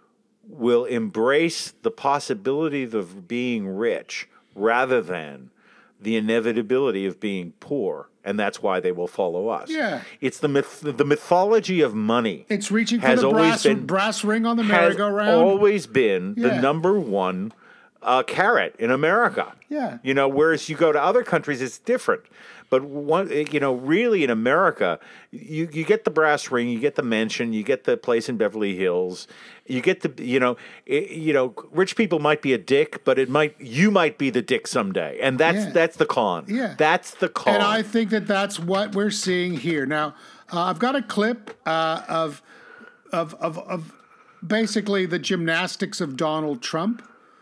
will embrace the possibility of being rich rather than the inevitability of being poor, and that's why they will follow us. Yeah. It's the myth, the mythology of money. It's reaching for has the always brass, been, brass ring on the has merry-go-round. always been Yeah. the number one uh, carrot in America. Yeah. You know, whereas you go to other countries, it's different. But one, you know, really in America, you, you get the brass ring, you get the mansion, you get the place in Beverly Hills, you get the, you know, it, you know, rich people might be a dick, but it might, you might be the dick someday, and that's Yeah. that's the con. Yeah. That's the con. And I think that that's what we're seeing here. Now, uh, I've got a clip uh, of, of of of basically the gymnastics of Donald Trump.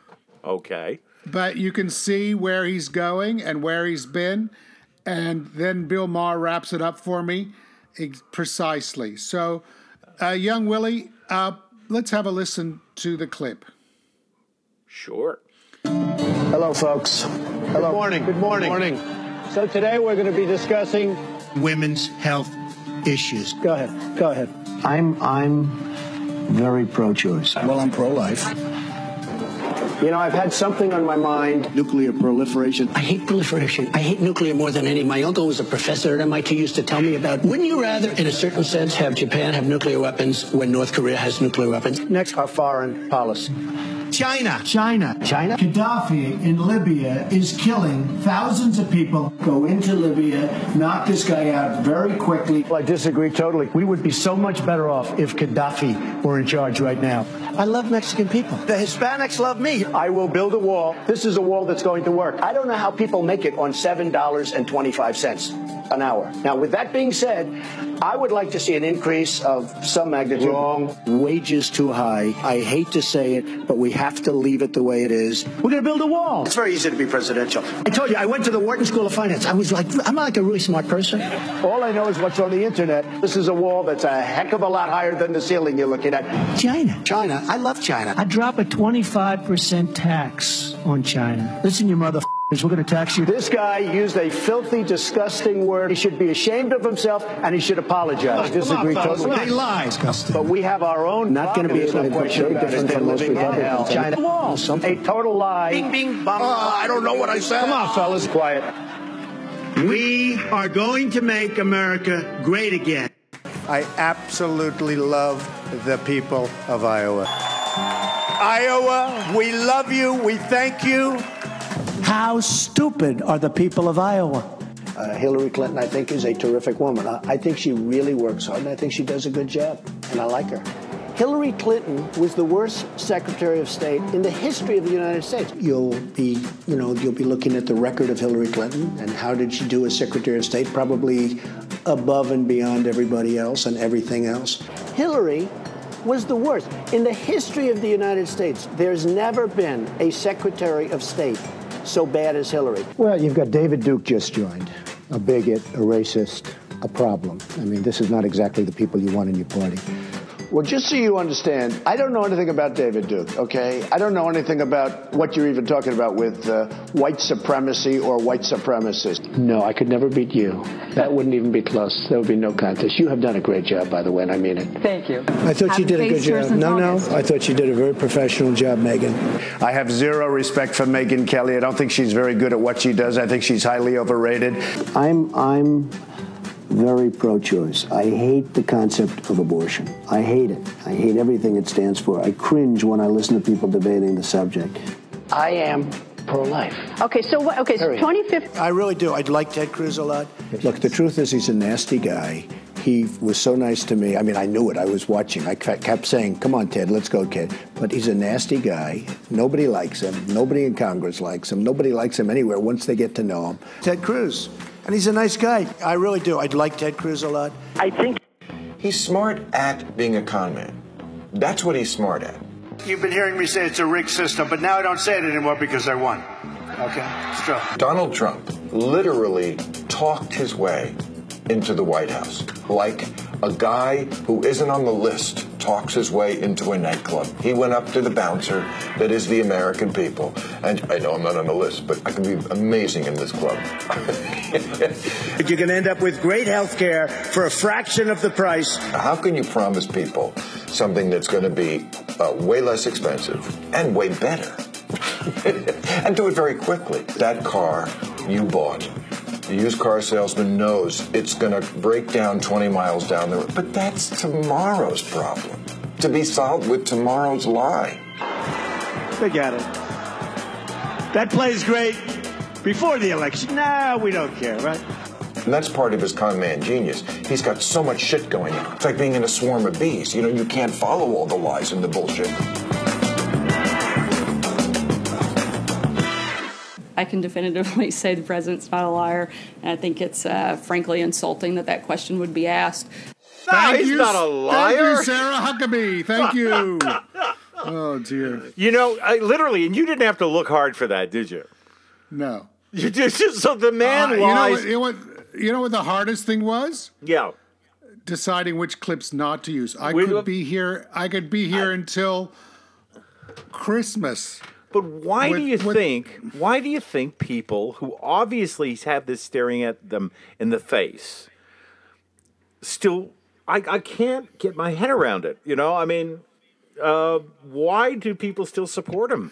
Okay. But you can see where he's going and where he's been. And then Bill Maher wraps it up for me ex- precisely. So, uh, young Willie, uh, let's have a listen to the clip. Sure. Hello, folks. Hello. Good morning. Good morning. Good morning. So today we're going to be discussing women's health issues. Go ahead. Go ahead. I'm I'm very pro-choice. Well, I'm pro-life. You know, I've had something on my mind, nuclear proliferation. I hate proliferation. I hate nuclear more than any. My uncle was a professor at M I T, used to tell me about, wouldn't you rather, in a certain sense, have Japan have nuclear weapons when North Korea has nuclear weapons? Next, our foreign policy. China. China. China? Gaddafi in Libya is killing thousands of people. Go into Libya, knock this guy out very quickly. Well, I disagree totally. We would be so much better off if Gaddafi were in charge right now. I love Mexican people. The Hispanics love me. I will build a wall. This is a wall that's going to work. I don't know how people make it on seven dollars and twenty-five cents an hour. Now, with that being said, I would like to see an increase of some magnitude. Wrong. Wages too high. I hate to say it, but we have to leave it the way it is. We're going to build a wall. It's very easy to be presidential. I told you, I went to the Wharton School of Finance. I was like, I'm like a really smart person. All I know is what's on the internet. This is a wall that's a heck of a lot higher than the ceiling you're looking at. China. China. I love China. I drop a twenty-five percent tax on China. Listen, you motherfuckers, we're going to tax you. This guy used a filthy, disgusting word. He should be ashamed of himself, and he should apologize. I disagree totally. They lie. But we have our own. Not going to be able to question different from most Republicans. China wall. A total lie. Bing, bing, bong. Oh, I don't know what I said. Come on, fellas. Quiet. We are going to make America great again. I absolutely love the people of Iowa. Iowa, we love you. We thank you. How stupid are the people of Iowa? Uh, Hillary Clinton, I think, is a terrific woman. I, I think she really works hard, and I think she does a good job, and I like her. Hillary Clinton was the worst Secretary of State in the history of the United States. You'll be, you know, you'll be looking at the record of Hillary Clinton and how did she do as Secretary of State, probably above and beyond everybody else and everything else. Hillary was the worst. In the history of the United States, there's never been a Secretary of State so bad as Hillary. Well, you've got David Duke just joined, a bigot, a racist, a problem. I mean, this is not exactly the people you want in your party. Well, just so you understand, I don't know anything about David Duke, okay? I don't know anything about what you're even talking about with uh, white supremacy or white supremacists. No, I could never beat you. That wouldn't even be close. There would be no contest. You have done a great job, by the way, and I mean it. Thank you. I thought you did a good job. No, no, I thought you did a very professional job, Megyn. I have zero respect for Megyn Kelly. I don't think she's very good at what she does. I think she's highly overrated. I'm, I'm very pro-choice. I hate the concept of abortion. I hate it. I hate everything it stands for. I cringe when I listen to people debating the subject. I am pro-life. Okay, so what? Okay, so twenty fifteen. I really do. I'd like Ted Cruz a lot. Look, the truth is he's a nasty guy. He was so nice to me. I mean, I knew it. I was watching. I kept saying, come on, Ted, let's go, kid. But he's a nasty guy. Nobody likes him. Nobody in Congress likes him. Nobody likes him anywhere once they get to know him. Ted Cruz. And he's a nice guy. I really do. I'd like Ted Cruz a lot. I think he's smart at being a con man. That's what he's smart at. You've been hearing me say it's a rigged system, but now I don't say it anymore because I won. Okay? It's true. Donald Trump literally talked his way into the White House, like a guy who isn't on the list talks his way into a nightclub. He went up to the bouncer that is the American people, and I know I'm not on the list, but I can be amazing in this club. You're going to end up with great health care for a fraction of the price. How can you promise people something that's going to be uh, way less expensive and way better? And do it very quickly. That car you bought, the used car salesman knows it's going to break down twenty miles down the road. But that's tomorrow's problem, to be solved with tomorrow's lie. Forget it. That plays great before the election. Nah, we don't care, right? And that's part of his con man genius. He's got so much shit going on. It's like being in a swarm of bees. You know, you can't follow all the lies and the bullshit. I can definitively say the president's not a liar, and I think it's uh, frankly insulting that that question would be asked. No, Thank he's you, not a liar. Thank you, Sarah Huckabee. Thank you. Oh, dear. You know, I, literally, and you didn't have to look hard for that, did you? No. You just, so the man uh, lies. You know, what, you, know what, you know what the hardest thing was? Yeah. Deciding which clips not to use. I We- could be here. I could be here until Christmas. But why With- do you with- think? Why do you think people who obviously have this staring at them in the face still? I, I can't get my head around it. You know, I mean, uh, why do people still support him?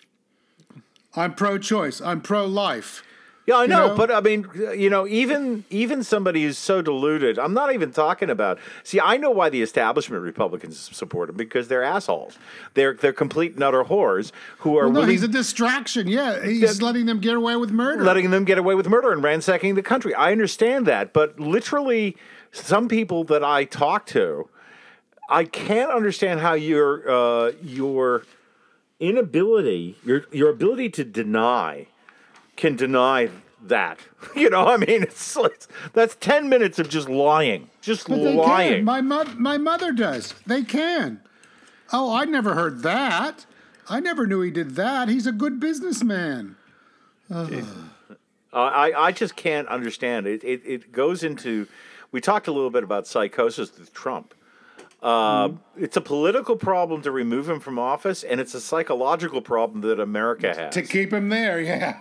I'm pro-choice. I'm pro-life. Yeah, I know, You know? but I mean, you know, even even somebody who's so deluded, I'm not even talking about. See, I know why the establishment Republicans support him, because they're assholes. They're they're complete and utter whores who are Well, no, willing, he's a distraction. Yeah, he's letting them get away with murder. letting them get away with murder and ransacking the country. I understand that, but literally, some people that I talk to, I can't understand how your uh, your inability, your your ability to deny. Can deny that. You know, I mean, it's, it's that's ten minutes of just lying. Just But they lying. can. My, mo- my mother does. They can. Oh, I never heard that. I never knew he did that. He's a good businessman. Ugh. Uh, I, I just can't understand. It, it It goes into, we talked a little bit about psychosis with Trump. Uh, Mm-hmm. It's a political problem to remove him from office, and it's a psychological problem that America has. To keep him there, yeah.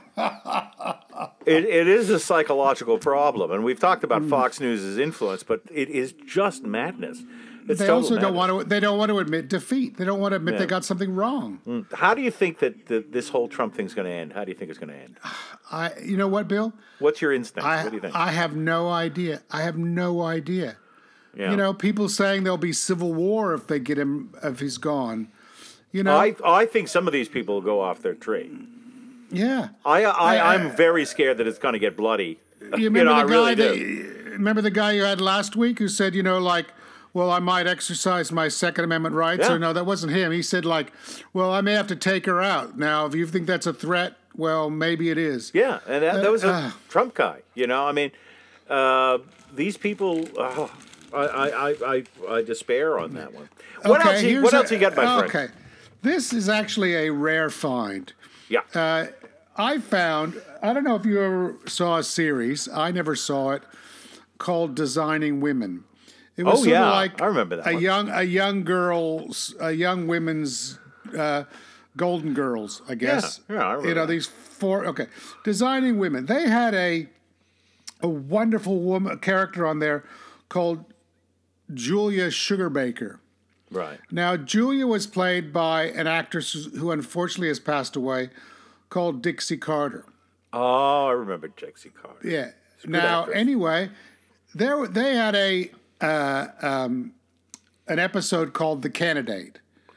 It, it is a psychological problem, and we've talked Mm. about Fox News' influence, but it is just madness. It's they total also don't madness. want to. They don't want to admit defeat. They don't want to admit Yeah. they got something wrong. Mm. How do you think that the, this whole Trump thing's going to end? How do you think it's going to end? I. You know what, Bill? What's your instinct? I. what do you think? I have no idea. I have no idea. Yeah. You know, people saying there'll be civil war if they get him if he's gone. You know, I I think some of these people will go off their tree. yeah. I I, I- I'm very scared that it's going to get bloody. You remember know, I the guy really that, do. remember the guy you had last week who said, you know, like, well, I might exercise my Second Amendment rights. Yeah. Or no, that wasn't him. He said, like, well, I may have to take her out. Now, if you think that's a threat, well, maybe it is. Yeah, and that, that was a Uh, Trump guy. You know, I mean, uh, these people. Uh, I, I, I, I, I despair on that one. What Okay, else? You, here's what a- else you got, my friend? Okay, this is actually a rare find. Yeah. Uh, I found. I don't know if you ever saw a series. I never saw it. Called Designing Women. It was Oh, sort yeah, of like I remember that a one. young a young girls a young women's uh, Golden Girls, I guess. Yeah, yeah, I remember You know, that. these four. Okay, Designing Women. They had a a wonderful woman character on there called Julia Sugarbaker. Right. Now, Julia was played by an actress who unfortunately has passed away called Dixie Carter. Oh, I remember Dixie Carter. Yeah. a good Now, actress. anyway, there they had a uh, um, an episode called The Candidate.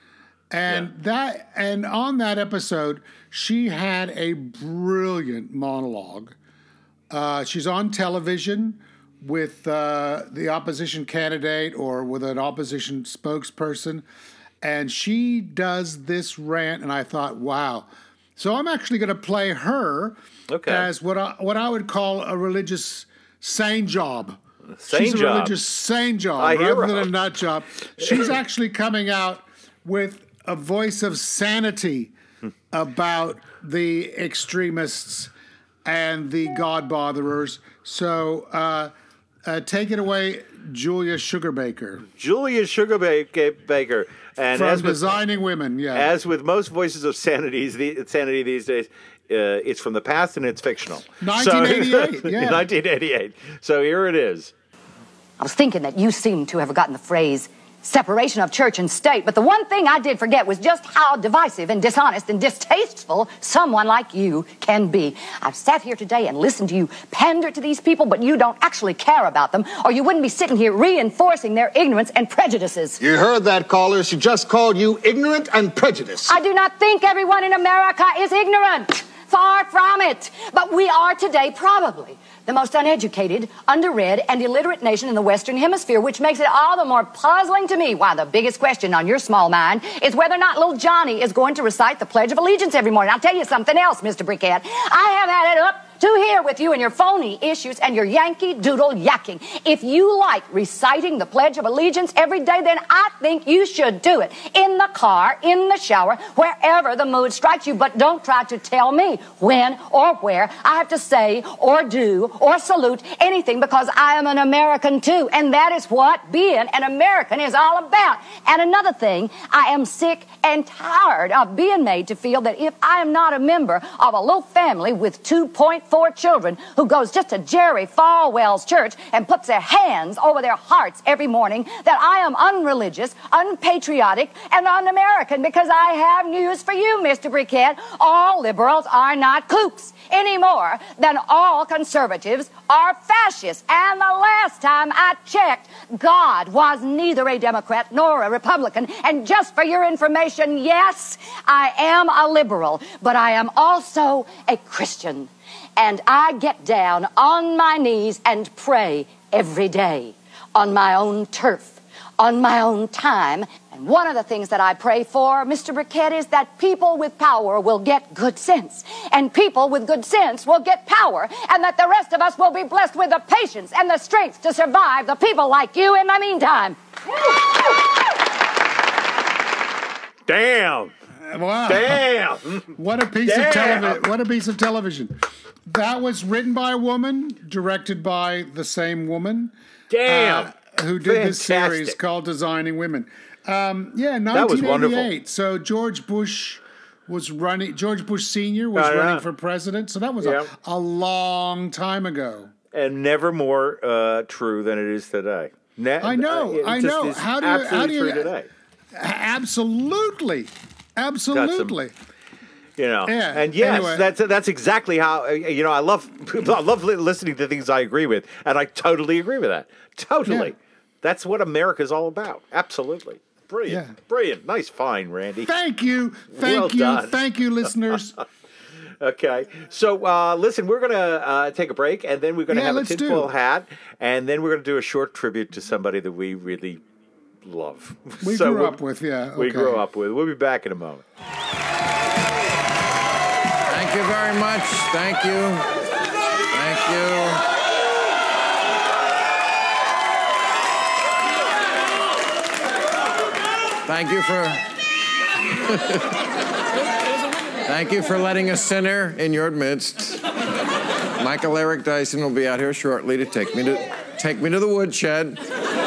And that and on that episode, she had a brilliant monologue. Uh, she's on television with uh, the opposition candidate or with an opposition spokesperson, and she does this rant, and I thought, wow. So I'm actually going to play her Okay. as what I, what I would call a religious sane job. Sane She's a job. religious sane job A rather hero. than a nut job. She's actually coming out with a voice of sanity about the extremists and the God botherers. So uh, uh, take it away, Julia Sugarbaker. Julia Sugarbaker, and From as with, Designing Women, yeah. as with most voices of sanity, the, sanity these days, uh, it's from the past and it's fictional. nineteen eighty-eight, So, yeah. nineteen eighty-eight. So here it is. I was thinking that you seem to have forgotten the phrase separation of church and state, but the one thing I did forget was just how divisive and dishonest and distasteful someone like you can be. I've sat here today and listened to you pander to these people, but you don't actually care about them, or you wouldn't be sitting here reinforcing their ignorance and prejudices. You heard that, caller. She just called you ignorant and prejudiced. I do not think everyone in America is ignorant. Far from it. But we are today probably the most uneducated, underread, and illiterate nation in the Western Hemisphere, which makes it all the more puzzling to me why the biggest question on your small mind is whether or not little Johnny is going to recite the Pledge of Allegiance every morning. I'll tell you something else, Mister Brickett. I have had it up to here with you and your phony issues and your Yankee Doodle yakking. If you like reciting the Pledge of Allegiance every day, then I think you should do it. In the car, in the shower, wherever the mood strikes you. But don't try to tell me when or where I have to say or do or salute anything, because I am an American too. And that is what being an American is all about. And another thing, I am sick and tired of being made to feel that if I am not a member of a little family with two point four children who goes just to Jerry Falwell's church and puts their hands over their hearts every morning that I am unreligious, unpatriotic, and un-American, because I have news for you, Mister Briquette. All liberals are not kooks any more than all conservatives are fascists. And the last time I checked, God was neither a Democrat nor a Republican. And just for your information, yes, I am a liberal, but I am also a Christian. And I get down on my knees and pray every day on my own turf, on my own time. And one of the things that I pray for, Mister Briquette, is that people with power will get good sense. And people with good sense will get power. And that the rest of us will be blessed with the patience and the strength to survive the people like you in the meantime. Damn. Wow. Damn. What a piece Damn. of television. What a piece of television. That was written by a woman, directed by the same woman. Damn. Uh, who did this Fantastic. series called Designing Women. Um, yeah, That was nineteen eighty-eight. wonderful. So George Bush was running, George Bush Senior was Uh, yeah. running for president. So that was Yeah. a, a long time ago. And never more uh, true than it is today. Ne- I know, uh, it I just know. is How do you- how absolutely do you- true today. Absolutely. Absolutely. You know, Yeah, and yes, anyway. that's that's exactly how. uh, You know, I love I love li- listening to things I agree with, and I totally agree with that. Totally, Yeah. that's what America's all about. Absolutely, brilliant, Yeah. brilliant, nice, fine, Randy. Thank you. Thank Well you. done. Thank you, listeners. Okay, so uh, listen, we're gonna uh, take a break, and then we're gonna Yeah, have a let's do. tinfoil hat, and then we're gonna do a short tribute to somebody that we really love. We So grew we'll- up with, yeah. We okay. grew up with. We'll be back in a moment. Thank you very much. Thank you. Thank you. Thank you for Thank you for letting a sinner in your midst. Michael Eric Dyson will be out here shortly to take me to take me to the woodshed.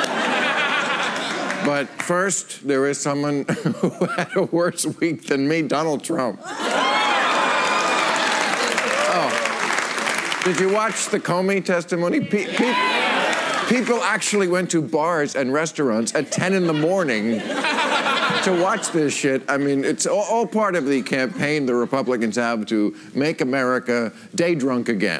But first, there is someone who had a worse week than me, Donald Trump. Oh, did you watch the Comey testimony? Pe- pe- people actually went to bars and restaurants at ten in the morning to watch this shit. I mean, it's all, all part of the campaign the Republicans have to make America day drunk again.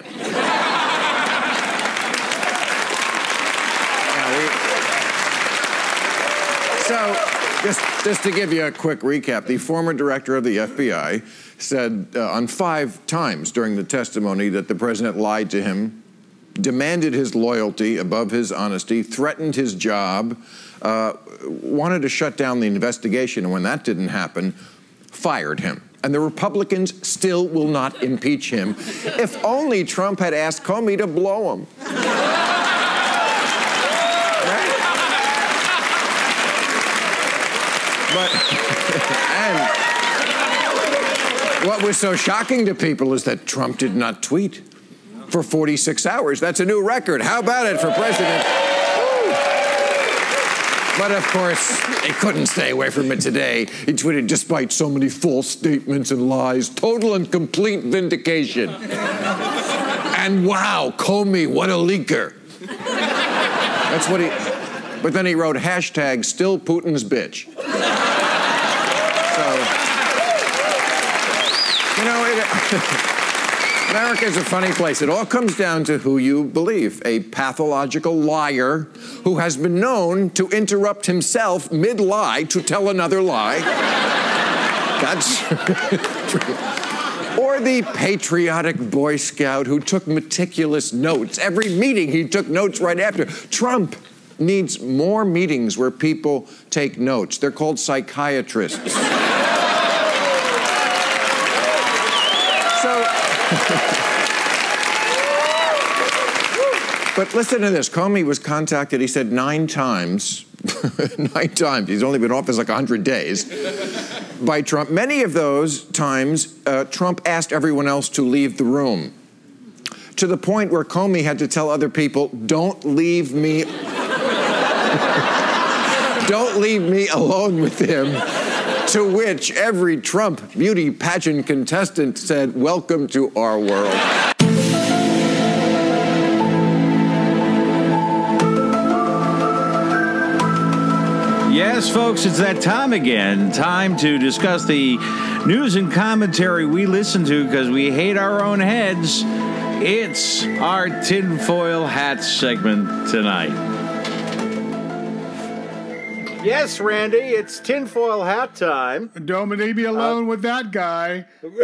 So, just, just to give you a quick recap, the former director of the F B I said uh, on five times during the testimony that the president lied to him, demanded his loyalty above his honesty, threatened his job, uh, wanted to shut down the investigation, and when that didn't happen, fired him. And the Republicans still will not impeach him. If only Trump had asked Comey to blow him. But, and what was so shocking to people is that Trump did not tweet for forty-six hours. That's a new record. How about it for president? Woo. But of course, he couldn't stay away from it today. He tweeted, despite so many false statements and lies, total and complete vindication. And wow, Comey, what a leaker. That's what he, but then he wrote hashtag still Putin's bitch. So, you know, it, America is a funny place. It all comes down to who you believe. A pathological liar who has been known to interrupt himself mid-lie to tell another lie. That's true. Or the patriotic Boy Scout who took meticulous notes. Every meeting he took notes right after. Trump needs more meetings where people take notes. They're called psychiatrists. So, but listen to this. Comey was contacted, he said, nine times, nine times, he's only been in office like one hundred days, by Trump. Many of those times, uh, Trump asked everyone else to leave the room, to the point where Comey had to tell other people, don't leave me, don't leave me alone with him. To which every Trump beauty pageant contestant said, welcome to our world. Yes, folks, it's that time again. Time to discuss the news and commentary we listen to because we hate our own heads. It's our tinfoil hat segment tonight. Yes, Randy, it's tinfoil hat time. Don't leave me alone uh, with that guy.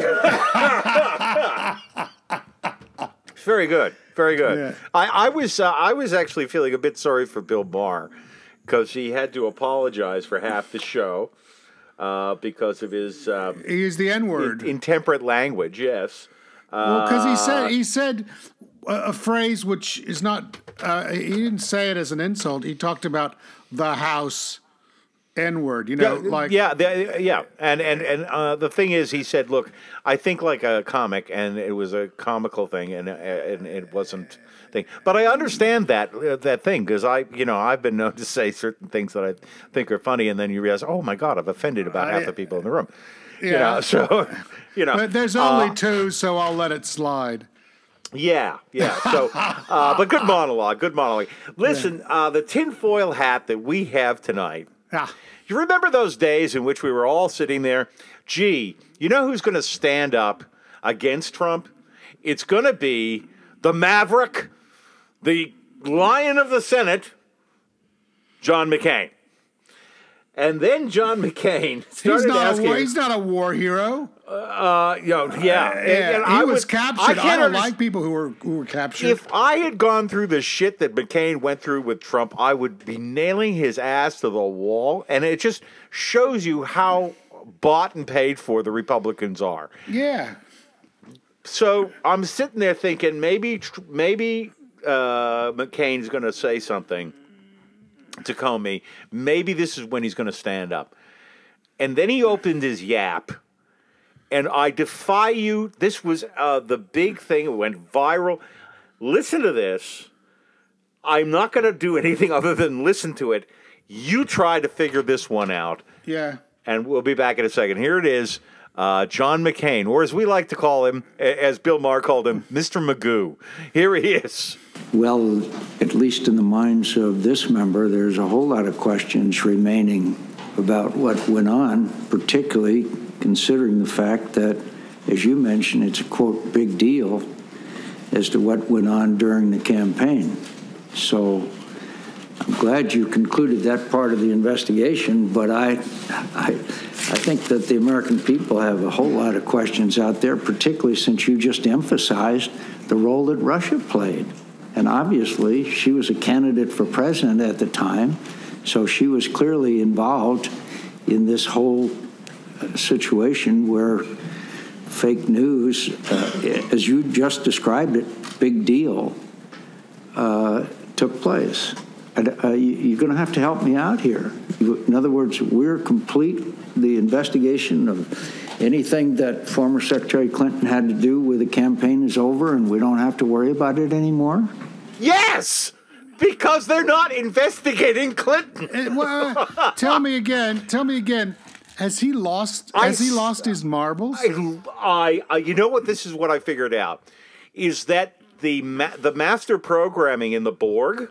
Very good, very good. Yeah. I, I was uh, I was actually feeling a bit sorry for Bill Maher because he had to apologize for half the show uh, because of his um, he used the N-word, in, intemperate language. Yes. Well, because he said he said a, a phrase which is not. Uh, he didn't say it as an insult. He talked about the House N-word. You know, yeah, like yeah, the, yeah. And and and uh, the thing is, he said, "Look, I think like a comic, and it was a comical thing, and and it wasn't." Thing. But I understand that uh, that thing because I, you know, I've been known to say certain things that I think are funny, and then you realize, oh my God, I've offended about half the people in the room. Yeah. You know, so you know, but there's only uh, two, so I'll let it slide. Yeah, yeah. So, uh, but good monologue, good monologue. Listen, yeah. uh, the tinfoil hat that we have tonight. Ah. You remember those days in which we were all sitting there? Gee, you know who's going to stand up against Trump? It's going to be the Maverick, the Lion of the Senate, John McCain. And then John McCain started he's not asking... A, he's not a war hero. Uh, you know, yeah. Uh, and, yeah and he I was would, captured. I, I can't don't understand. like people who were who were captured. If I had gone through the shit that McCain went through with Trump, I would be nailing his ass to the wall. And it just shows you how bought and paid for the Republicans are. Yeah. So I'm sitting there thinking maybe maybe uh, McCain's going to say something to Comey. Maybe this is when he's going to stand up. And then he opened his yap. And I defy you, this was uh, the big thing. It went viral. Listen to this. I'm not going to do anything other than listen to it. You try to figure this one out. Yeah. And we'll be back in a second. Here it is. Uh, John McCain, or as we like to call him, as Bill Maher called him, Mister Magoo. Here he is. Well, at least in the minds of this member, there's a whole lot of questions remaining about what went on, particularly considering the fact that, as you mentioned, it's a, quote, big deal as to what went on during the campaign. So I'm glad you concluded that part of the investigation, but I, I, I think that the American people have a whole lot of questions out there, particularly since you just emphasized the role that Russia played. And obviously, she was a candidate for president at the time, so she was clearly involved in this whole situation where fake news, uh, as you just described it, big deal, uh, took place. Uh, you're going to have to help me out here. In other words, we're complete the investigation of anything that former Secretary Clinton had to do with the campaign is over and we don't have to worry about it anymore? Yes! Because they're not investigating Clinton. Uh, well, tell me again. Tell me again. Has he lost? Has I, he lost his marbles? I, I, I, you know what? This is what I figured out: is that the ma- the master programming in the Borg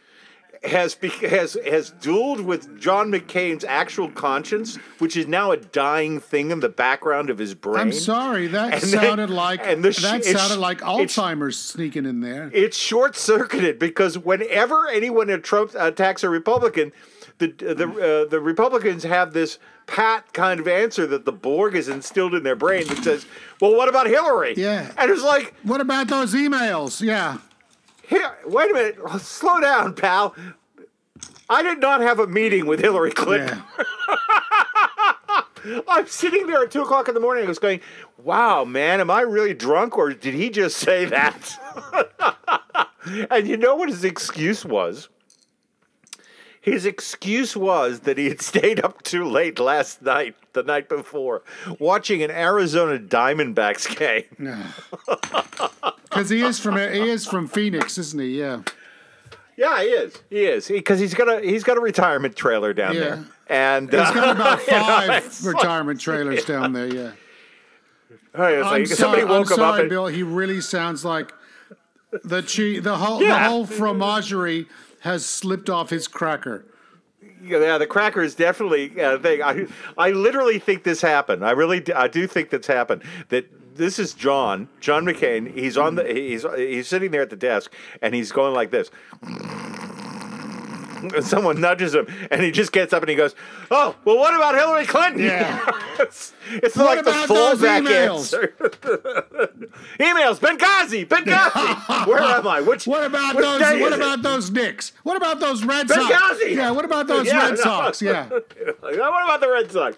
has be- has has dueled with John McCain's actual conscience, which is now a dying thing in the background of his brain. I'm sorry, that and sounded then, like and the sh- that sounded like Alzheimer's sneaking in there. It's short circuited because whenever anyone at Trump attacks a Republican, the the uh, the Republicans have this pat kind of answer that the Borg has instilled in their brain that says, "Well, what about Hillary?" Yeah, and it's like, "What about those emails?" Yeah. Here, wait a minute. Slow down, pal. I did not have a meeting with Hillary Clinton. Yeah. I'm sitting there at two o'clock in the morning. I was going, "Wow, man, am I really drunk, or did he just say that?" And you know what his excuse was? His excuse was that he had stayed up too late last night, the night before, watching an Arizona Diamondbacks game. Because he is from he is from Phoenix, isn't he? Yeah. Yeah, he is. He is because he, he's got a he's got a retirement trailer down yeah. there, and he's got about uh, five you know, retirement trailers yeah. down there. Yeah. Right, I'm like, sorry, somebody woke I'm him sorry, up and, Bill. He really sounds like the che- the whole yeah. the whole fromagerie has slipped off his cracker. Yeah, the cracker is definitely a thing. I, I literally think this happened. I really, do, I do think that's happened. That this is John, John McCain. He's on the, he's he's sitting there at the desk, and he's going like this. And someone nudges him, and he just gets up and he goes, "Oh, well, what about Hillary Clinton?" Yeah. it's it's What like the about those fallback emails? answer. Emails, Benghazi, Benghazi. Where am I? Which What about which those? day What is it? about those Knicks? What about those Red Sox? Benghazi. Yeah. What about those Yeah, Red no. Sox? Yeah. What about the Red Sox?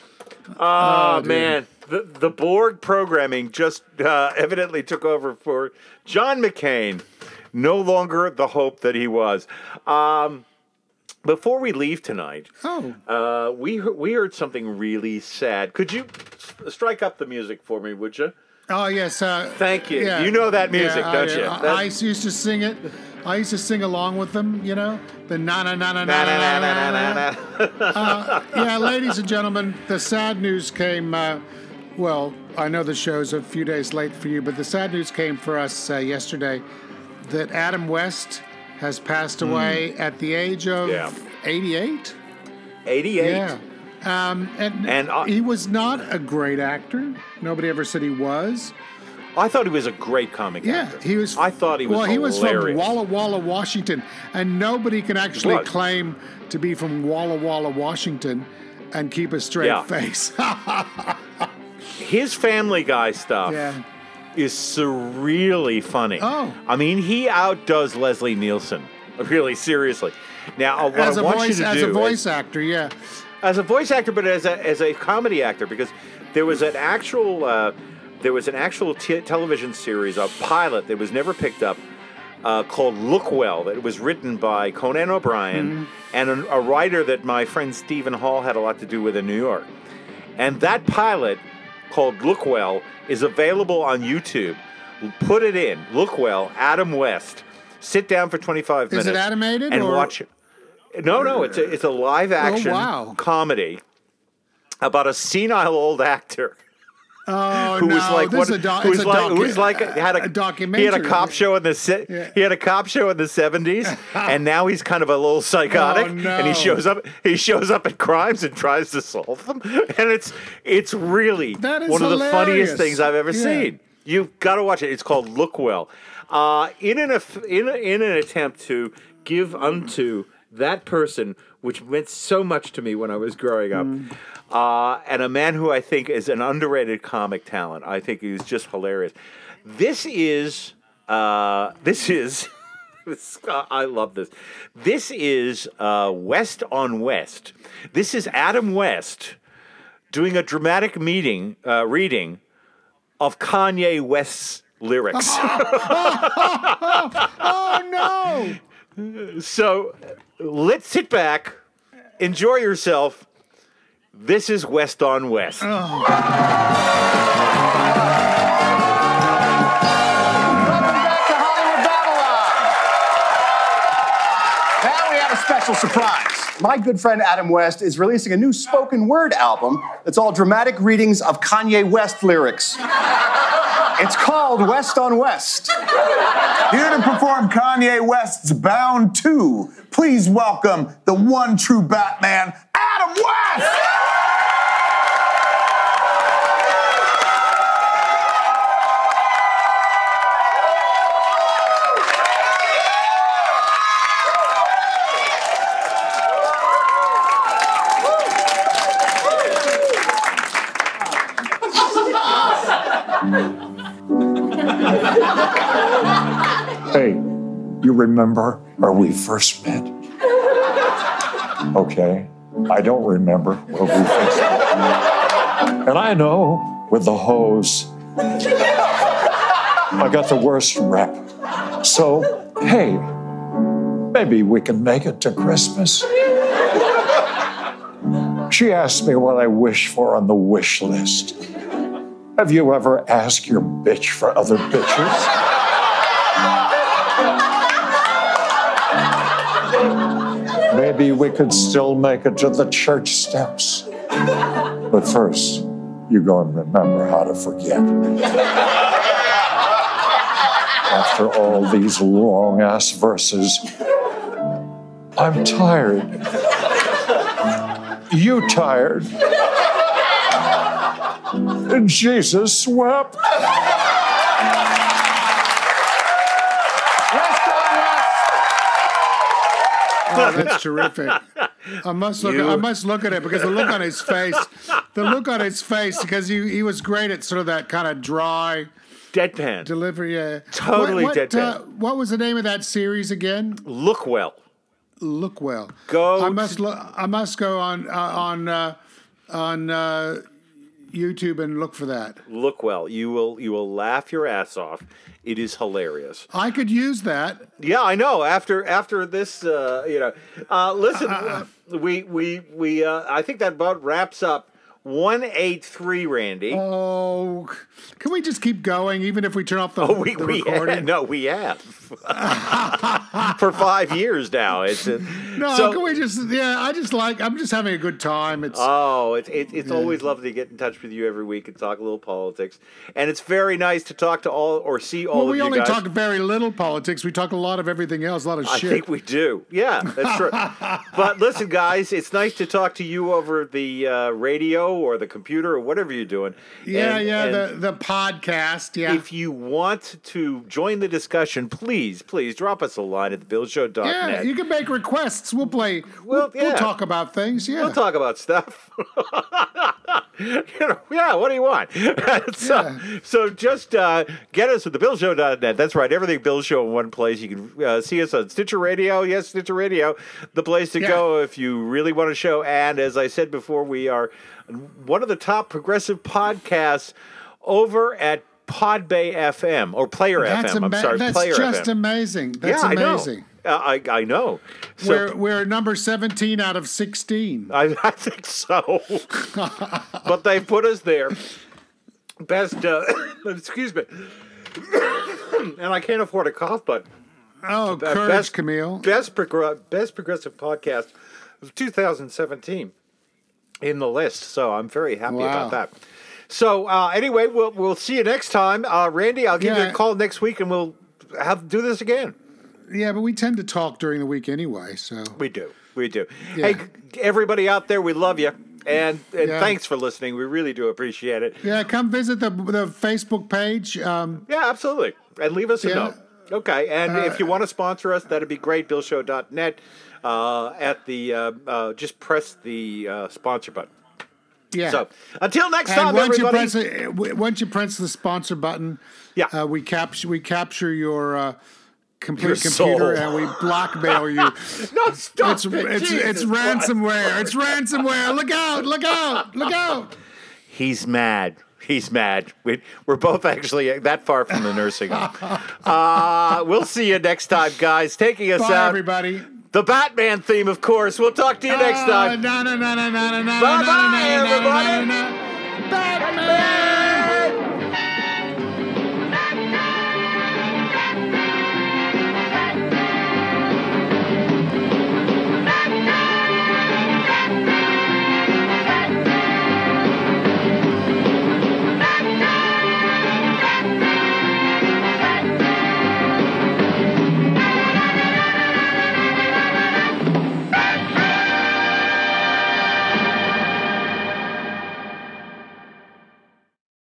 Oh, Oh, dude. man. The, the Borg programming just uh, evidently took over for John McCain. No longer the hope that he was. Um, before we leave tonight, oh. uh, we, he- we heard something really sad. Could you s- strike up the music for me, would you? Oh yes. Uh, Thank you. yeah. You know that music, Yeah, don't I, you? I, That- I used to sing it. I used to sing along with them. You know, the na na na na Na, na na, na na, na na, na. na, Uh, yeah, ladies and gentlemen, the sad news came. Uh, well, I know the show's a few days late for you, but the sad news came for us uh, yesterday that Adam West has passed away at the age of Yeah. eighty-eight. eighty-eight. Yeah. Um, and And I- he was not a great actor. Nobody ever said he was. I thought he was a great comic Yeah, actor. he was. I thought he was Well, he was from hilarious. Walla Walla, Washington, and nobody can actually was. claim to be from Walla Walla, Washington, and keep a straight Yeah. face. His Family Guy stuff Yeah. is surreally funny. Oh. I mean, he outdoes Leslie Nielsen. Really, seriously. Now, uh, what as I a want voice, you to as do a voice is, actor, yeah. as a voice actor, but as a as a comedy actor, because there was an actual uh, there was an actual t- television series, a pilot that was never picked up, uh, called Look Well, that was written by Conan O'Brien and a, a writer that my friend Stephen Hall had a lot to do with in New York. And that pilot, called Look Well, is available on YouTube. Put it in. Look Well, Adam West. Sit down for twenty-five Is minutes. it animated And or- watch it. No, no, it's a, it's a live action wow. comedy about a senile old actor. Oh who no! was like this what, is a doc- who was it's a like docu- who was like had a, a documentary. He had a cop show in the se- Yeah. he had a cop show in the seventies, and now he's kind of a little psychotic, Oh, no. and he shows up he shows up at crimes and tries to solve them, and it's it's really That is one of the hilarious. funniest things I've ever Yeah. seen. You've got to watch it. It's called Look Well. Uh, in an eff- in a, in an attempt to give unto that person which meant so much to me when I was growing up. Mm. Uh, and a man who I think is an underrated comic talent. I think he's just hilarious. This is, uh, this is, this, uh, I love this. This is uh, West on West. This is Adam West doing a dramatic meeting, uh, reading of Kanye West's lyrics. Oh no! So let's sit back, enjoy yourself. This is West on West. Oh. Now we have a special surprise. My good friend Adam West is releasing a new spoken word album that's all dramatic readings of Kanye West lyrics. It's called West on West. Here to perform Kanye West's Bound two, please welcome the one true Batman, Adam West! Hey, you remember where we first met? Okay, I don't remember where we first met. And I know with the hose, I got the worst rep. So, hey, maybe we can make it to Christmas. She asked me what I wish for on the wish list. Have you ever asked your bitch for other bitches? Maybe we could still make it to the church steps. But first, you're going to remember how to forget. After all these long-ass verses, I'm tired. You tired? And Jesus wept. Oh, that's terrific. I must look. You- I must look at it because the look on his face, the look on his face, because he he was great at sort of that kind of dry deadpan delivery. Yeah, Totally what, what, deadpan. Uh, what was the name of that series again? Look well. Look well. Go. I must. Look, I must go on uh, on uh, on uh, YouTube and look for that. Look well. You will you will laugh your ass off. It is hilarious. I could use that. Yeah, I know. After after this, uh, you know, uh, listen, Uh, we we we. Uh, I think that about wraps up one eight three, Randy. Oh, can we just keep going, even if we turn off the, Oh, we the we recording? have, no, we have for five years now. It's uh, No, so, can we just? Yeah, I just like. I'm just having a good time. It's. Oh, it's it, it's Yeah. always lovely to get in touch with you every week and talk a little politics, and it's very nice to talk to all or see all well, of we you only guys. talk very little politics. We talk a lot of everything else, a lot of I shit. think we do. Yeah, that's true. But listen, guys, it's nice to talk to you over the uh, radio or the computer or whatever you're doing. yeah, And- yeah, and the the podcast. Yeah, If you want to join the discussion, please, please drop us a line at the bill show dot net. yeah. You can make requests. We'll play. Well, We'll, we'll yeah. talk about things. Yeah, We'll talk about stuff. You know, yeah, what do you want? so, so just uh, get us at the bill show dot net. That's right, everything Bill Show in one place. You can uh, see us on Stitcher Radio. Yes, Stitcher Radio, the place to Yeah. go if you really want a show. And as I said before, we are one of the top progressive podcasts over at Podbay F M or Player that's F M. I'm ama- sorry, That's Player just F M. amazing. That's yeah, amazing. I know. Uh, I I know. So, we're we're number seventeen out of sixteen. I, I think so. But they put us there. Best, uh, excuse me. And I can't afford a cough button. Oh, Uh, courage, best, Camille. Best, progr- best progressive podcast of two thousand seventeen in the list. So I'm very happy Wow. about that. So uh, anyway, we'll we'll see you next time, uh, Randy. I'll give you Yeah. a call next week, and we'll have do this again. Yeah, but we tend to talk during the week anyway. So We do. We do. Yeah. Hey, everybody out there, we love you. And, and Yeah. thanks for listening. We really do appreciate it. yeah, come visit the the Facebook page. Um, Yeah, absolutely. And leave us a Yeah. note. Okay. And Uh, if you want to sponsor us, that'd be great. bill show dot net. Uh, at the, uh, uh, just press the uh, sponsor button. yeah. So until next And time, once everybody. you press it, w- once you press the sponsor button, yeah, uh, we capture we capture your uh, complete Your computer soul. and we blackmail you. No, stop It's it. it's Jesus it's Christ. ransomware. It's ransomware. Look out! Look out! Look out! He's mad. He's mad. We, we're both actually that far from the nursing home. Uh, we'll see you next time, guys. Taking us Bye, out. everybody. The Batman theme, of course. We'll talk to you next Uh, time. na, na, na, na, na, na, na, Bye-bye, na, na, na, na, everybody. na, na, na. Batman.